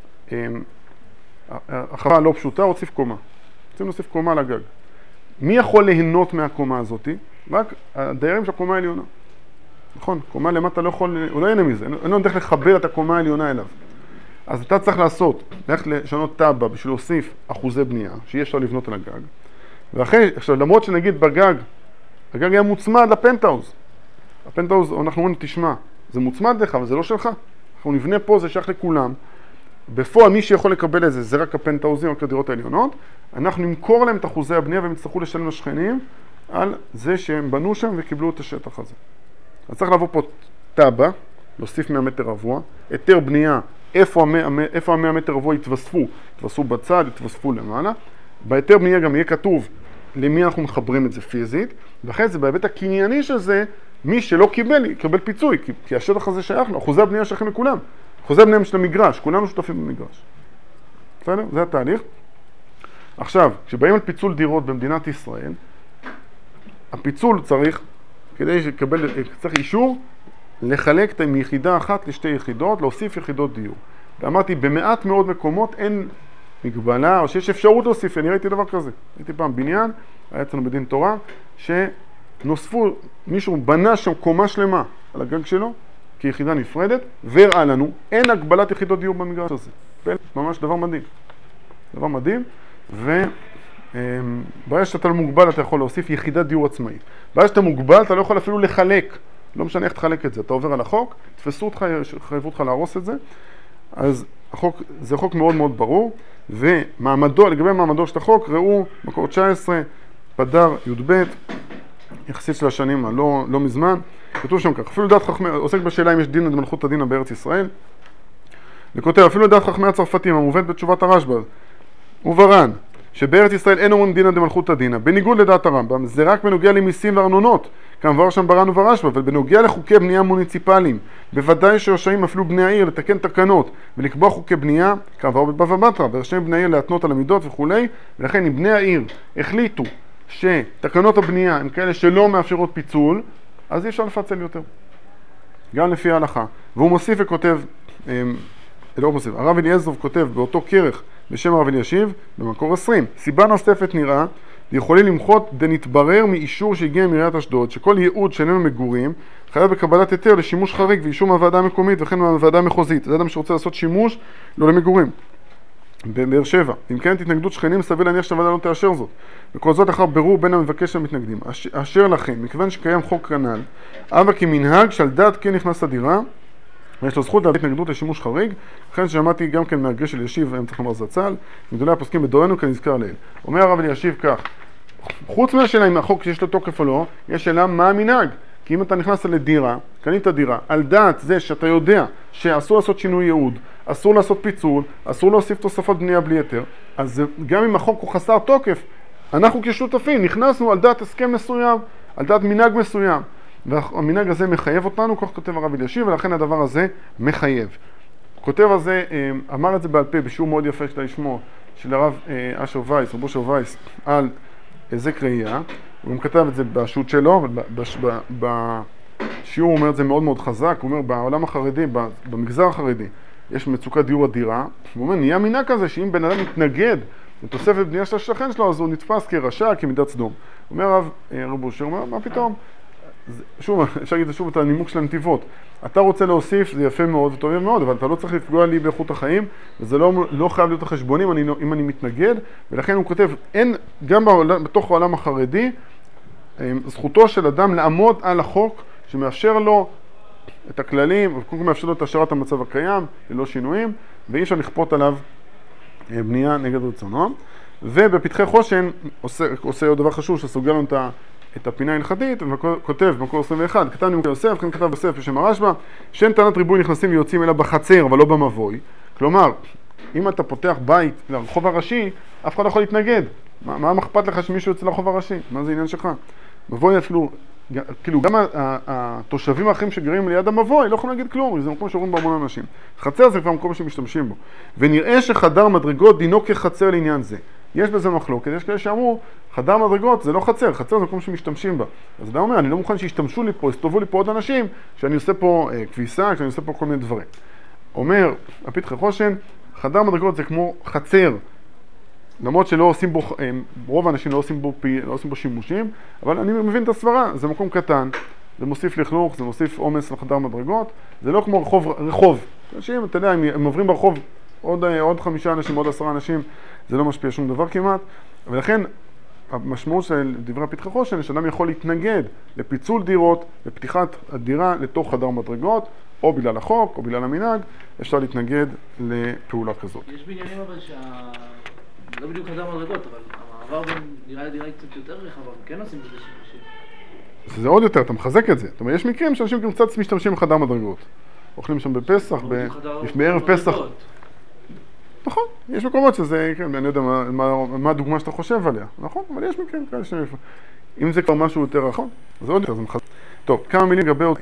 הרחבה הלא פשוטה, רוצים קומה. רוצים להוסיף קומה לגג. מי יכול ליהנות מהקומה הזאת? רק הדיירים של הקומה העליונה. נכון, קומה למטה לא יכול, הוא לא ייהנה מזה, אין לו דרך לחבר את הקומה העליונה אליו. אז אתה צריך לעשות, ללכת לשנות טאבה בשביל להוסיף אחוזי בנייה, שיהיה אפשר לבנות על הגג. ואחרי, עכשיו, למרות שנגיד בגג, הגג היה מוצמד לפנטהאוז. הפנטהאוז, אנחנו אומרים, תשמע, זה מוצמד לך, אבל זה לא שלך. אנחנו נבנה פה, זה שייך לכולם. בפועל, מי שיכול לקבל את זה, זה רק הפנטהאוזים, רק הדירות העליונות. אנחנו נמכור להם את אחוזי הבנייה, והם יצטרכו לשלם לשכנים על זה שהם בנו שם וקיבלו את השטח הזה. אז צריך לבוא פה טאבה, להוסיף מאה מטר רבוע, היתר בנייה, איפה המאה מטר רבוע יתווספו, יתווספו בצד, יתווספו למעלה. בהיתר בנייה גם יהיה כתוב למי אנחנו מחברים את זה פיזית, ואחרי זה בהיבט הקנייני של זה, מי שלא קיבל, יקבל פיצוי, כי, כי השטח הזה שייך לו, אחוזי הבנייה שייכים לכולם. אחוזי הבנייה של המגרש, כולנו שותפים במגרש. בסדר? זה התהליך. עכשיו, כשבאים על פיצול דירות במדינת ישראל, הפיצול צריך, כדי לקבל, צריך אישור, לחלק את היחידה אחת לשתי יחידות, להוסיף יחידות דיור. ואמרתי, במעט מאוד מקומות אין מגבלה, או שיש אפשרות להוסיף, אני ראיתי דבר כזה. ראיתי פעם בניין, היה אצלנו בדין תורה, שנוספו, מישהו בנה שם קומה שלמה על הגג שלו, כיחידה נפרדת, והראה לנו, אין הגבלת יחידות דיור במגרש הזה. ממש דבר מדהים. דבר מדהים, וברגע שאתה לא מוגבל, אתה יכול להוסיף יחידת דיור עצמאית. ברגע שאתה מוגבל, אתה לא יכול אפילו לחלק. לא משנה איך תחלק את זה. אתה עובר על החוק, תפסו אותך, חייבו אותך להרוס את זה. אז החוק, זה חוק מאוד מאוד ברור, ומעמדו, לגבי מעמדו של החוק, ראו מקור תשע עשרה, פדר י"ב, יחסית של השנים הלא לא מזמן, כתוב שם כך, אפילו דעת חכמי, עוסק בשאלה אם יש דין למלכות הדין בארץ ישראל, וכותב, אפילו דעת חכמי הצרפתים, המובאת בתשובת הרשב"א, וברן, שבארץ ישראל אין אומרים דינא דמלכות הדינא, בניגוד לדעת הרמב"ם, זה רק בנוגע למיסים וארנונות, כמבואר שם ברן וברשב"א, אבל בנוגע לחוקי בנייה מוניציפליים, בוודאי שרשאים אפילו בני העיר לתקן תקנות ולקבוע חוקי בנייה, כמבואר בבבא בתרא, ורשאים בני העיר להתנות על המידות וכולי, ולכן אם בני העיר החליטו שתקנות הבנייה הם כאלה שלא מאפשרות פיצול, אז אי אפשר לפצל יותר. גם לפי ההלכה. והוא מוסיף וכותב, לא מוסיף, הרב אליעזר כותב באותו כרך בשם הרב אלישיב, במקור עשרים. סיבה נוספת נראה, יכולים למחות דנתברר מאישור שהגיע מעיריית אשדוד, שכל ייעוד שאיננו מגורים, חייב בקבלת היתר לשימוש חריג ואישור מהוועדה המקומית וכן מהוועדה המחוזית. זה אדם שרוצה לעשות שימוש לא למגורים. בבאר שבע. אם כן, התנגדות שכנים, סביר להניח שהוועדה לא תאשר זאת. וכל זאת אחר ברור בין המבקש למתנגדים. אשר לכם, מכיוון שקיים חוק כנ"ל, אבל כמנהג שעל דעת כן נכנס לדירה, ויש לו זכות להביא התנגדות לשימוש חריג, לכן שמעתי גם כן מהגרש של ישיב, הם צריך לומר זצ"ל, מגדולי הפוסקים בדורנו כנזכר לעיל. אומר הרב אלישיב כך, חוץ מהשאלה אם החוק שיש לו תוקף או לא, יש שאלה מה המנהג. כי אם אתה נכנס לדירה, קנית דירה, על דעת זה שאתה יודע שאסור לעשות שינוי ייעוד, אסור לעשות פיצול, אסור להוסיף תוספות בנייה בלי היתר, אז גם אם החוק הוא חסר תוקף, אנחנו כשותפים נכנסנו על דעת הסכם מסוים, על דעת מנהג מסוים, והמנהג הזה מחייב אותנו, כך כותב הרב אלישיב, ולכן הדבר הזה מחייב. כותב הזה, אמר את זה בעל פה בשיעור מאוד יפה שאתה לשמוע, של הרב אשר וייס, רבו אשר וייס, על היזק ראייה, הוא גם כתב את זה בשו"ת שלו, אבל בשיעור הוא אומר את זה מאוד מאוד חזק, הוא אומר בעולם החרדי, במגזר החרדי, יש מצוקת דיור אדירה, הוא אומר, נהיה מנהג כזה שאם בן אדם מתנגד לתוספת בנייה של השכן שלו, אז הוא נתפס כרשע, כמידת סדום. הוא אומר הרב רבו אשר, הוא אומר, מה פתאום? שוב, אפשר להגיד שוב את הנימוק של הנתיבות. אתה רוצה להוסיף, זה יפה מאוד וטוב מאוד, אבל אתה לא צריך לפגוע לי באיכות החיים, וזה לא, לא חייב להיות החשבונים אם אני, אם אני מתנגד, ולכן הוא כותב, אין, גם בעולם, בתוך העולם החרדי, זכותו של אדם לעמוד על החוק שמאפשר לו את הכללים, וקודם כל מאפשר לו את השארת המצב הקיים, ללא שינויים, ואי אפשר לכפות עליו בנייה נגד רצונו. ובפתחי חושן עושה, עושה עוד דבר חשוב שסוגר לנו את ה... את הפינה ההלכתית, וכותב במקור עשרים ואחת, כתב נימוקי יוסף, כאן כתב יוסף בשם הרשב"א, שאין טענת ריבוי נכנסים ויוצאים אלא בחצר, אבל לא במבוי. כלומר, אם אתה פותח בית לרחוב הראשי, אף אחד לא יכול להתנגד. מה, מה אכפת לך שמישהו יוצא לרחוב הראשי? מה זה עניין שלך? מבוי אפילו, כאילו גם התושבים האחרים שגרים ליד המבוי לא יכולים להגיד כלום, זה מקום שעוברים בהמון אנשים. חצר זה כבר מקום שמשתמשים בו. ונראה שחדר מדרגות דינו כחצר לעניין זה. יש בזה מחלוקת, יש כאלה שאמרו, חדר מדרגות זה לא חצר, חצר זה מקום שמשתמשים בה. אז אתה אומר, אני לא מוכן שישתמשו לי פה, יסתובבו לי פה עוד אנשים, כשאני עושה פה אה, כביסה, כשאני עושה פה כל מיני דברים. אומר, הפתחי חושן, חדר מדרגות זה כמו חצר, למרות שלא עושים בו, רוב האנשים לא עושים בו, לא עושים בו שימושים, אבל אני מבין את הסברה, זה מקום קטן, זה מוסיף לכלוך, זה מוסיף עומס לחדר מדרגות, זה לא כמו רחוב, רחוב. אנשים, אתה יודע, הם עוברים ברחוב עוד, עוד חמישה אנשים, עוד עשרה אנשים, זה לא משפיע שום דבר כמעט, ולכן המשמעות של דברי הפתחי חושן, שאדם יכול להתנגד לפיצול דירות, לפתיחת הדירה לתוך חדר מדרגות, או בגלל החוק, או בגלל המנהג, אפשר להתנגד לפעולה כזאת. יש בעניינים אבל שה... לא בדיוק חדר מדרגות, אבל המעבר בין דירה לדירה היא קצת יותר רחבה, כן עושים בזה שימושים. זה עוד יותר, אתה מחזק את זה. זאת אומרת, יש מקרים שאנשים גם קצת משתמשים בחדר מדרגות. אוכלים שם בפסח, בערב פסח. נכון, יש מקומות שזה, כן, אני יודע מה, מה, מה הדוגמה שאתה חושב עליה. נכון, אבל יש מקרים כאלה שהם... אם זה כבר משהו יותר רחוק, אז עוד יותר, זה מחזק. טוב, כמה מילים לגבי עוד...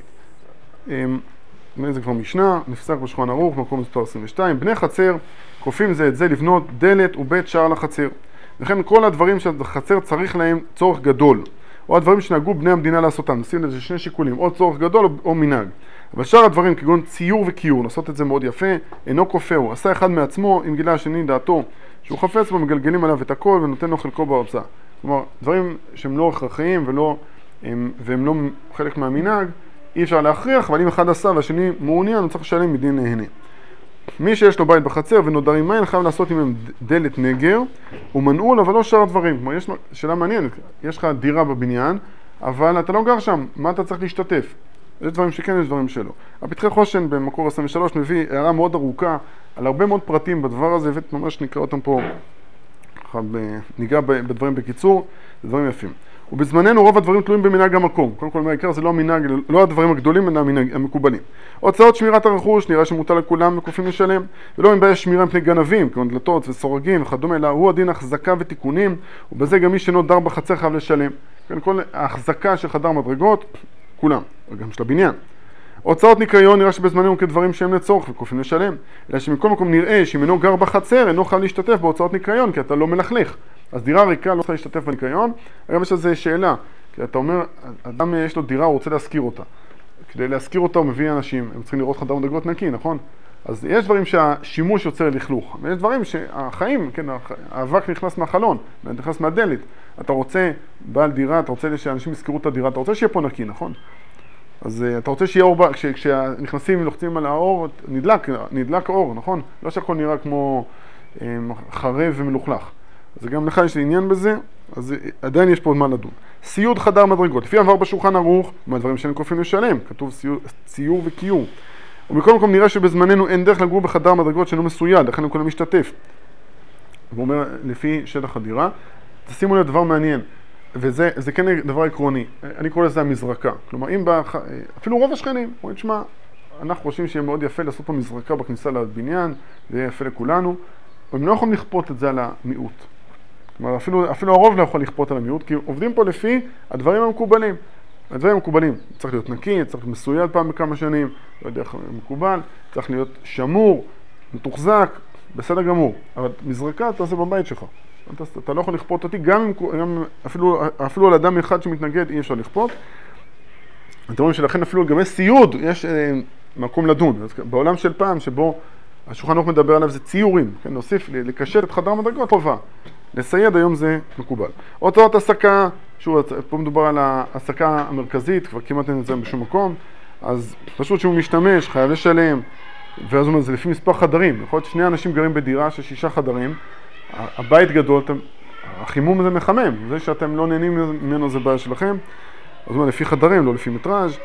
זה כבר משנה, נפסק בשולחן ערוך, מקום מספר עשרים ושתיים. בני חצר כופים זה את זה לבנות דלת ובית שער לחצר. לכן כל הדברים שהחצר צריך להם צורך גדול, או הדברים שנהגו בני המדינה לעשותם, נשים לזה שני שיקולים, או צורך גדול או, או מנהג. אבל שאר הדברים כגון ציור וכיור, לעשות את זה מאוד יפה, אינו כופהו, עשה אחד מעצמו, אם גילה השני דעתו, שהוא חפץ בו, מגלגלים עליו את הכל ונותן לו חלקו בהוצאה. כלומר, דברים שהם לא הכרחיים ולא, הם, והם לא חלק מהמנהג, אי אפשר להכריח, אבל אם אחד עשה והשני מעוניין, הוא צריך לשלם מדין נהנה. מי שיש לו בית בחצר ונודרים מים, חייב לעשות עם דלת נגר, הוא מנעול, אבל לא שאר הדברים. כלומר, יש שאלה מעניינת, יש לך דירה בבניין, אבל אתה לא גר שם, מה אתה צריך להשתתף? יש דברים שכן, יש דברים שלא. הפתחי חושן במקור עשרים ושלוש מביא הערה מאוד ארוכה, על הרבה מאוד פרטים בדבר הזה, וממש נקרא אותם פה, ניגע בדברים בקיצור, זה דברים יפים. ובזמננו רוב הדברים תלויים במנהג המקום. קודם כל, מהעיקר זה לא המנהג, לא הדברים הגדולים, אלא המנהג המקובלים. הוצאות שמירת הרכוש, נראה שמוטל לכולם, מקופים לשלם, ולא אם בעיה שמירה מפני גנבים, כמו דלתות וסורגים וכדומה, אלא הוא הדין החזקה ותיקונים, ובזה גם מי שאינו דר בחצר חייב לשלם. כן, כל ההחזקה של חדר מדרגות, כולם, גם של הבניין. הוצאות ניקיון נראה שבזמננו כדברים שהם לצורך וקופים לשלם, אלא שמכל מקום נראה שאם אינו גר בחצר, אינו חייב להשתתף בהוצאות ניקיון, כי אתה לא מלכלך. אז דירה ריקה לא צריכה להשתתף בניקיון. אגב, יש לזה שאלה, כי אתה אומר, אדם יש לו דירה, הוא רוצה להשכיר אותה. כדי להשכיר אותה הוא מביא אנשים, הם צריכים לראות חדר מדרגות נקי, נכון? אז יש דברים שהשימוש יוצר לכלוך, ויש דברים שהחיים, כן, האבק נכנס מהחלון, נכנס מהדלת. אתה רוצה, בעל דירה, אתה רוצה שאנשים יזכרו את הדירה, אתה רוצה שיהיה פה נקי, נכון? אז אתה רוצה שיהיה אור, כש, כשנכנסים ולוחצים על האור, נדלק, נדלק אור, נכון? לא שהכל נראה כמו חרב ומלוכלך. אז גם לך יש לי עניין בזה, אז עדיין יש פה עוד מה לדון. סיוד חדר מדרגות, לפי עבר בשולחן ערוך, מהדברים שאין כופים לשלם, כתוב ציור, ציור וקיור. ומכל מקום נראה שבזמננו אין דרך לגור בחדר מדרגות שאינו מסויד, לכן הוא כולם משתתף. הוא אומר, לפי שטח הדירה, תשימו לב דבר מעניין, וזה זה כן דבר עקרוני, אני קורא לזה המזרקה. כלומר, אם בא, אפילו רוב השכנים, אומרים, שמע, אנחנו חושבים שיהיה מאוד יפה לעשות פה מזרקה בכניסה לבניין, זה יהיה יפה לכולנו, והם לא יכולים לכפות את זה על המיעוט. כלומר, אפילו, אפילו הרוב לא יכול לכפות על המיעוט, כי עובדים פה לפי הדברים המקובלים. הדברים המקובלים, צריך להיות נקי, צריך להיות מסויד פעם בכמה שנים, לא יודע איך מקובל, צריך להיות שמור, מתוחזק, בסדר גמור. אבל מזרקה אתה עושה בבית שלך. אתה, אתה לא יכול לכפות אותי, גם, אם, גם אפילו, אפילו על אדם אחד שמתנגד אי אפשר לכפות. אתם רואים שלכן אפילו לגבי סיוד יש אה, מקום לדון. אז בעולם של פעם שבו השולחן ערוך מדבר עליו זה ציורים, כן? נוסיף לקשט את חדר מדרגות חובה. לסייד היום זה מקובל. הוצאות עסקה, שוב, פה מדובר על העסקה המרכזית, כבר כמעט אין את זה בשום מקום, אז פשוט שהוא משתמש, חייב לשלם, ואז הוא אומר, זה לפי מספר חדרים. יכול להיות שני אנשים גרים בדירה של שישה חדרים, הבית גדול, אתם, החימום הזה מחמם, זה שאתם לא נהנים ממנו זה בעיה שלכם, אז הוא אומר, לפי חדרים, לא לפי מטראז'.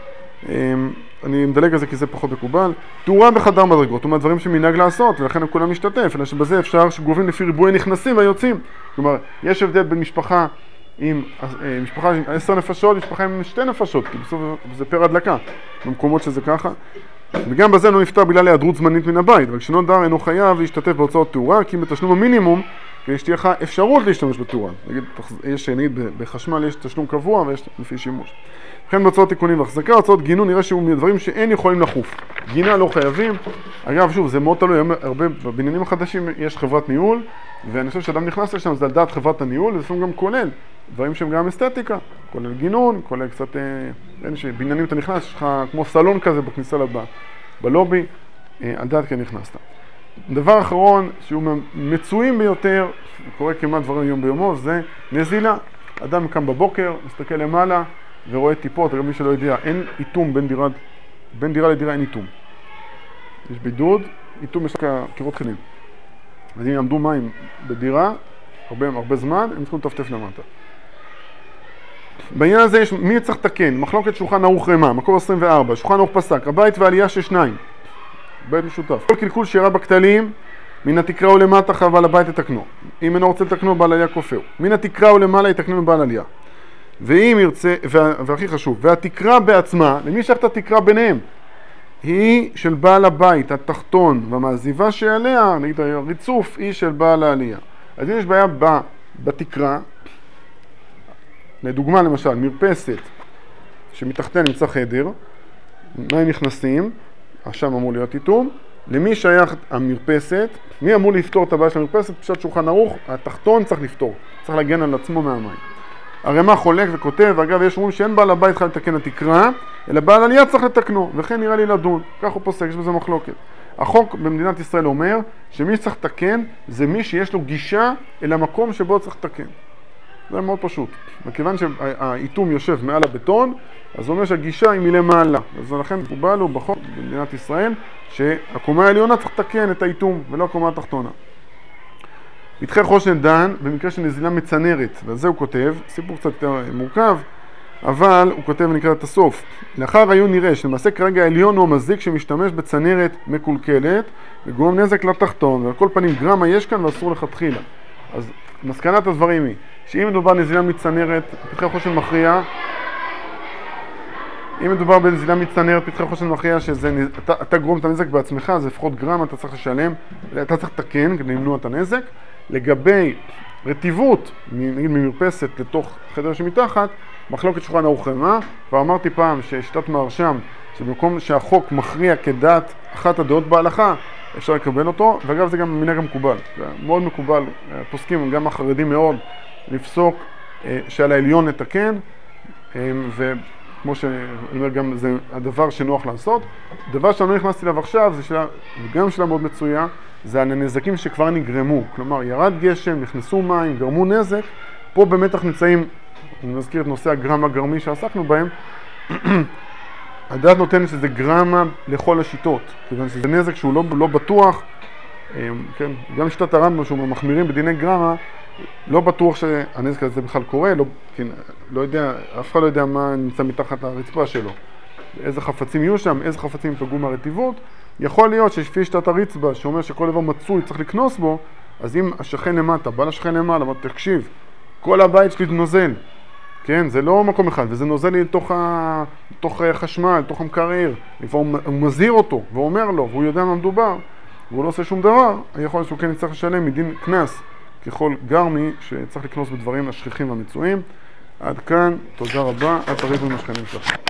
אני מדלג על זה כי זה פחות מקובל. תאורה בחדר מדרגות, זאת אומרת דברים שמנהג לעשות ולכן הם כולם משתתף, אלא שבזה אפשר שגובים לפי ריבוי נכנסים והיוצאים. כלומר, יש הבדל בין משפחה עם משפחה עם עשר נפשות, משפחה עם שתי נפשות, כי בסוף זה פר הדלקה, במקומות שזה ככה. וגם בזה לא נפטר בגלל היעדרות זמנית מן הבית, אבל כשנודר אינו חייב להשתתף בהוצאות תאורה, כי בתשלום המינימום כדי שתהיה לך אפשרות להשתמש בתאורה. נגיד, יש, נגיד, בחשמל יש תשלום קבוע ויש לפי שימוש. לכן בהוצאות תיקונים והחזקה, הוצאות גינון נראה שהוא מדברים שאין יכולים לחוף. גינה לא חייבים. אגב, שוב, זה מאוד תלוי, הרבה בבניינים החדשים יש חברת ניהול, ואני חושב שאדם נכנס לשם, זה על דעת חברת הניהול, ולפעמים גם כולל דברים שהם גם אסתטיקה, כולל גינון, כולל קצת, אין שבניינים אתה נכנס, יש לך כמו סלון כזה בכניסה לבא, בלובי, על דעת כן נכנסת. דבר אחרון, שהוא מצויים ביותר, קורה כמעט דברים יום ביומו, זה נזילה. אדם קם בבוקר, מסתכל למעלה, ורואה טיפות, אגב מי שלא יודע, אין איתום בין דירה, בין דירה לדירה אין איתום. יש בידוד, איתום יש רק קירות חילים. אז אם יעמדו מים בדירה, הרבה, הרבה זמן, הם צריכים לטפטף למטה. בעניין הזה יש, מי צריך לתקן? מחלוקת שולחן ערוך רמה, מקור עשרים וארבע, שולחן ערוך פסק, הבית ועלייה של שניים, בית משותף. כל קלקול שירה בכתלים, מן התקרה או למטה חייב על הבית לתקנו. אם אינו רוצה לתקנו, בעל עלייה כופר. מן התקרה או למעלה יתקנו בעל עלייה. ואם ירצה, והכי חשוב, והתקרה בעצמה, למי שייך את התקרה ביניהם? היא של בעל הבית, התחתון, והמעזיבה שעליה, נגיד הריצוף, היא של בעל העלייה. אז אם יש בעיה בתקרה, לדוגמה למשל, מרפסת, שמתחתיה נמצא חדר, מים נכנסים, עכשיו אמור להיות איתום, למי שייך המרפסת, מי אמור לפתור את הבעיה של המרפסת? פשוט שולחן ערוך, התחתון צריך לפתור, צריך להגן על עצמו מהמים. הרמ"ח חולק וכותב, ואגב יש אומרים שאין בעל הבית חייב לתקן התקרה, אלא בעל עלייה צריך לתקנו, וכן נראה לי לדון, כך הוא פוסק, יש בזה מחלוקת. החוק במדינת ישראל אומר שמי שצריך לתקן זה מי שיש לו גישה אל המקום שבו צריך לתקן. זה מאוד פשוט. מכיוון שהאיתום יושב מעל הבטון, אז הוא אומר שהגישה היא מלמעלה. אז לכן הוא בא לו בחוק במדינת ישראל שהקומה העליונה צריך לתקן את האיתום ולא הקומה התחתונה. פתחי חושן דן במקרה של נזילה מצנרת, ועל זה הוא כותב, סיפור קצת יותר מורכב, אבל הוא כותב ונקרא את הסוף. לאחר העיון נראה שלמעשה כרגע העליון הוא המזיק שמשתמש בצנרת מקולקלת וגורם נזק לתחתון, ועל כל פנים גרמה יש כאן ואסור לכתחילה. אז מסקנת הדברים היא שאם מדובר נזילה מצנרת, פתחי חושן מכריע, אם מדובר בנזילה מצנרת, פתחי חושן מכריע שזה, אתה, אתה גורם את הנזק בעצמך, אז לפחות גרם אתה צריך לשלם, אתה צריך לתקן כדי למנוע את הנזק. לגבי רטיבות, נגיד ממרפסת לתוך חדר שמתחת, מחלוקת שולחן ערוך רמה, כבר אמרתי פעם ששיטת מהרש"ם, שבמקום שהחוק מכריע כדעת אחת הדעות בהלכה, אפשר לקבל אותו, ואגב זה גם מנהג המקובל, זה מאוד מקובל, פוסקים גם החרדים מאוד, לפסוק שעל העליון לתקן, וכמו שאני אומר גם זה הדבר שנוח לעשות. דבר שאני לא נכנסתי אליו עכשיו, זה שלה, וגם שלה מאוד מצויה, זה על הנזקים שכבר נגרמו, כלומר ירד גשם, נכנסו מים, גרמו נזק, פה באמת אנחנו נמצאים, אני מזכיר את נושא הגרם הגרמי שעסקנו בהם, הדעת נותנת שזה גרמה לכל השיטות, כיוון שזה נזק שהוא לא, לא בטוח, כן, גם שיטת הרמב"ם שהוא מחמירים בדיני גרמה, לא בטוח שהנזק הזה בכלל קורה, לא, כן, לא יודע, אף אחד לא יודע מה נמצא מתחת הרצפה שלו, איזה חפצים יהיו שם, איזה חפצים יפגעו מהרטיבות. יכול להיות שפי שיטת הרצפה שאומר שכל דבר מצוי צריך לקנוס בו, אז אם השכן למטה, בא לשכן למעלה, אבל תקשיב, כל הבית שלי נוזל, כן, זה לא מקום אחד, וזה נוזל לי לתוך, ה... לתוך חשמל, לתוך המקרר, לפעמים הוא מזהיר אותו ואומר לו, והוא יודע מה מדובר, והוא לא עושה שום דבר, יכול להיות שהוא כן יצטרך לשלם מדין קנס, ככל גרמי שצריך לקנוס בדברים השכיחים והמצויים. עד כאן, תודה רבה, עד תריבו עם השכנים שלכם.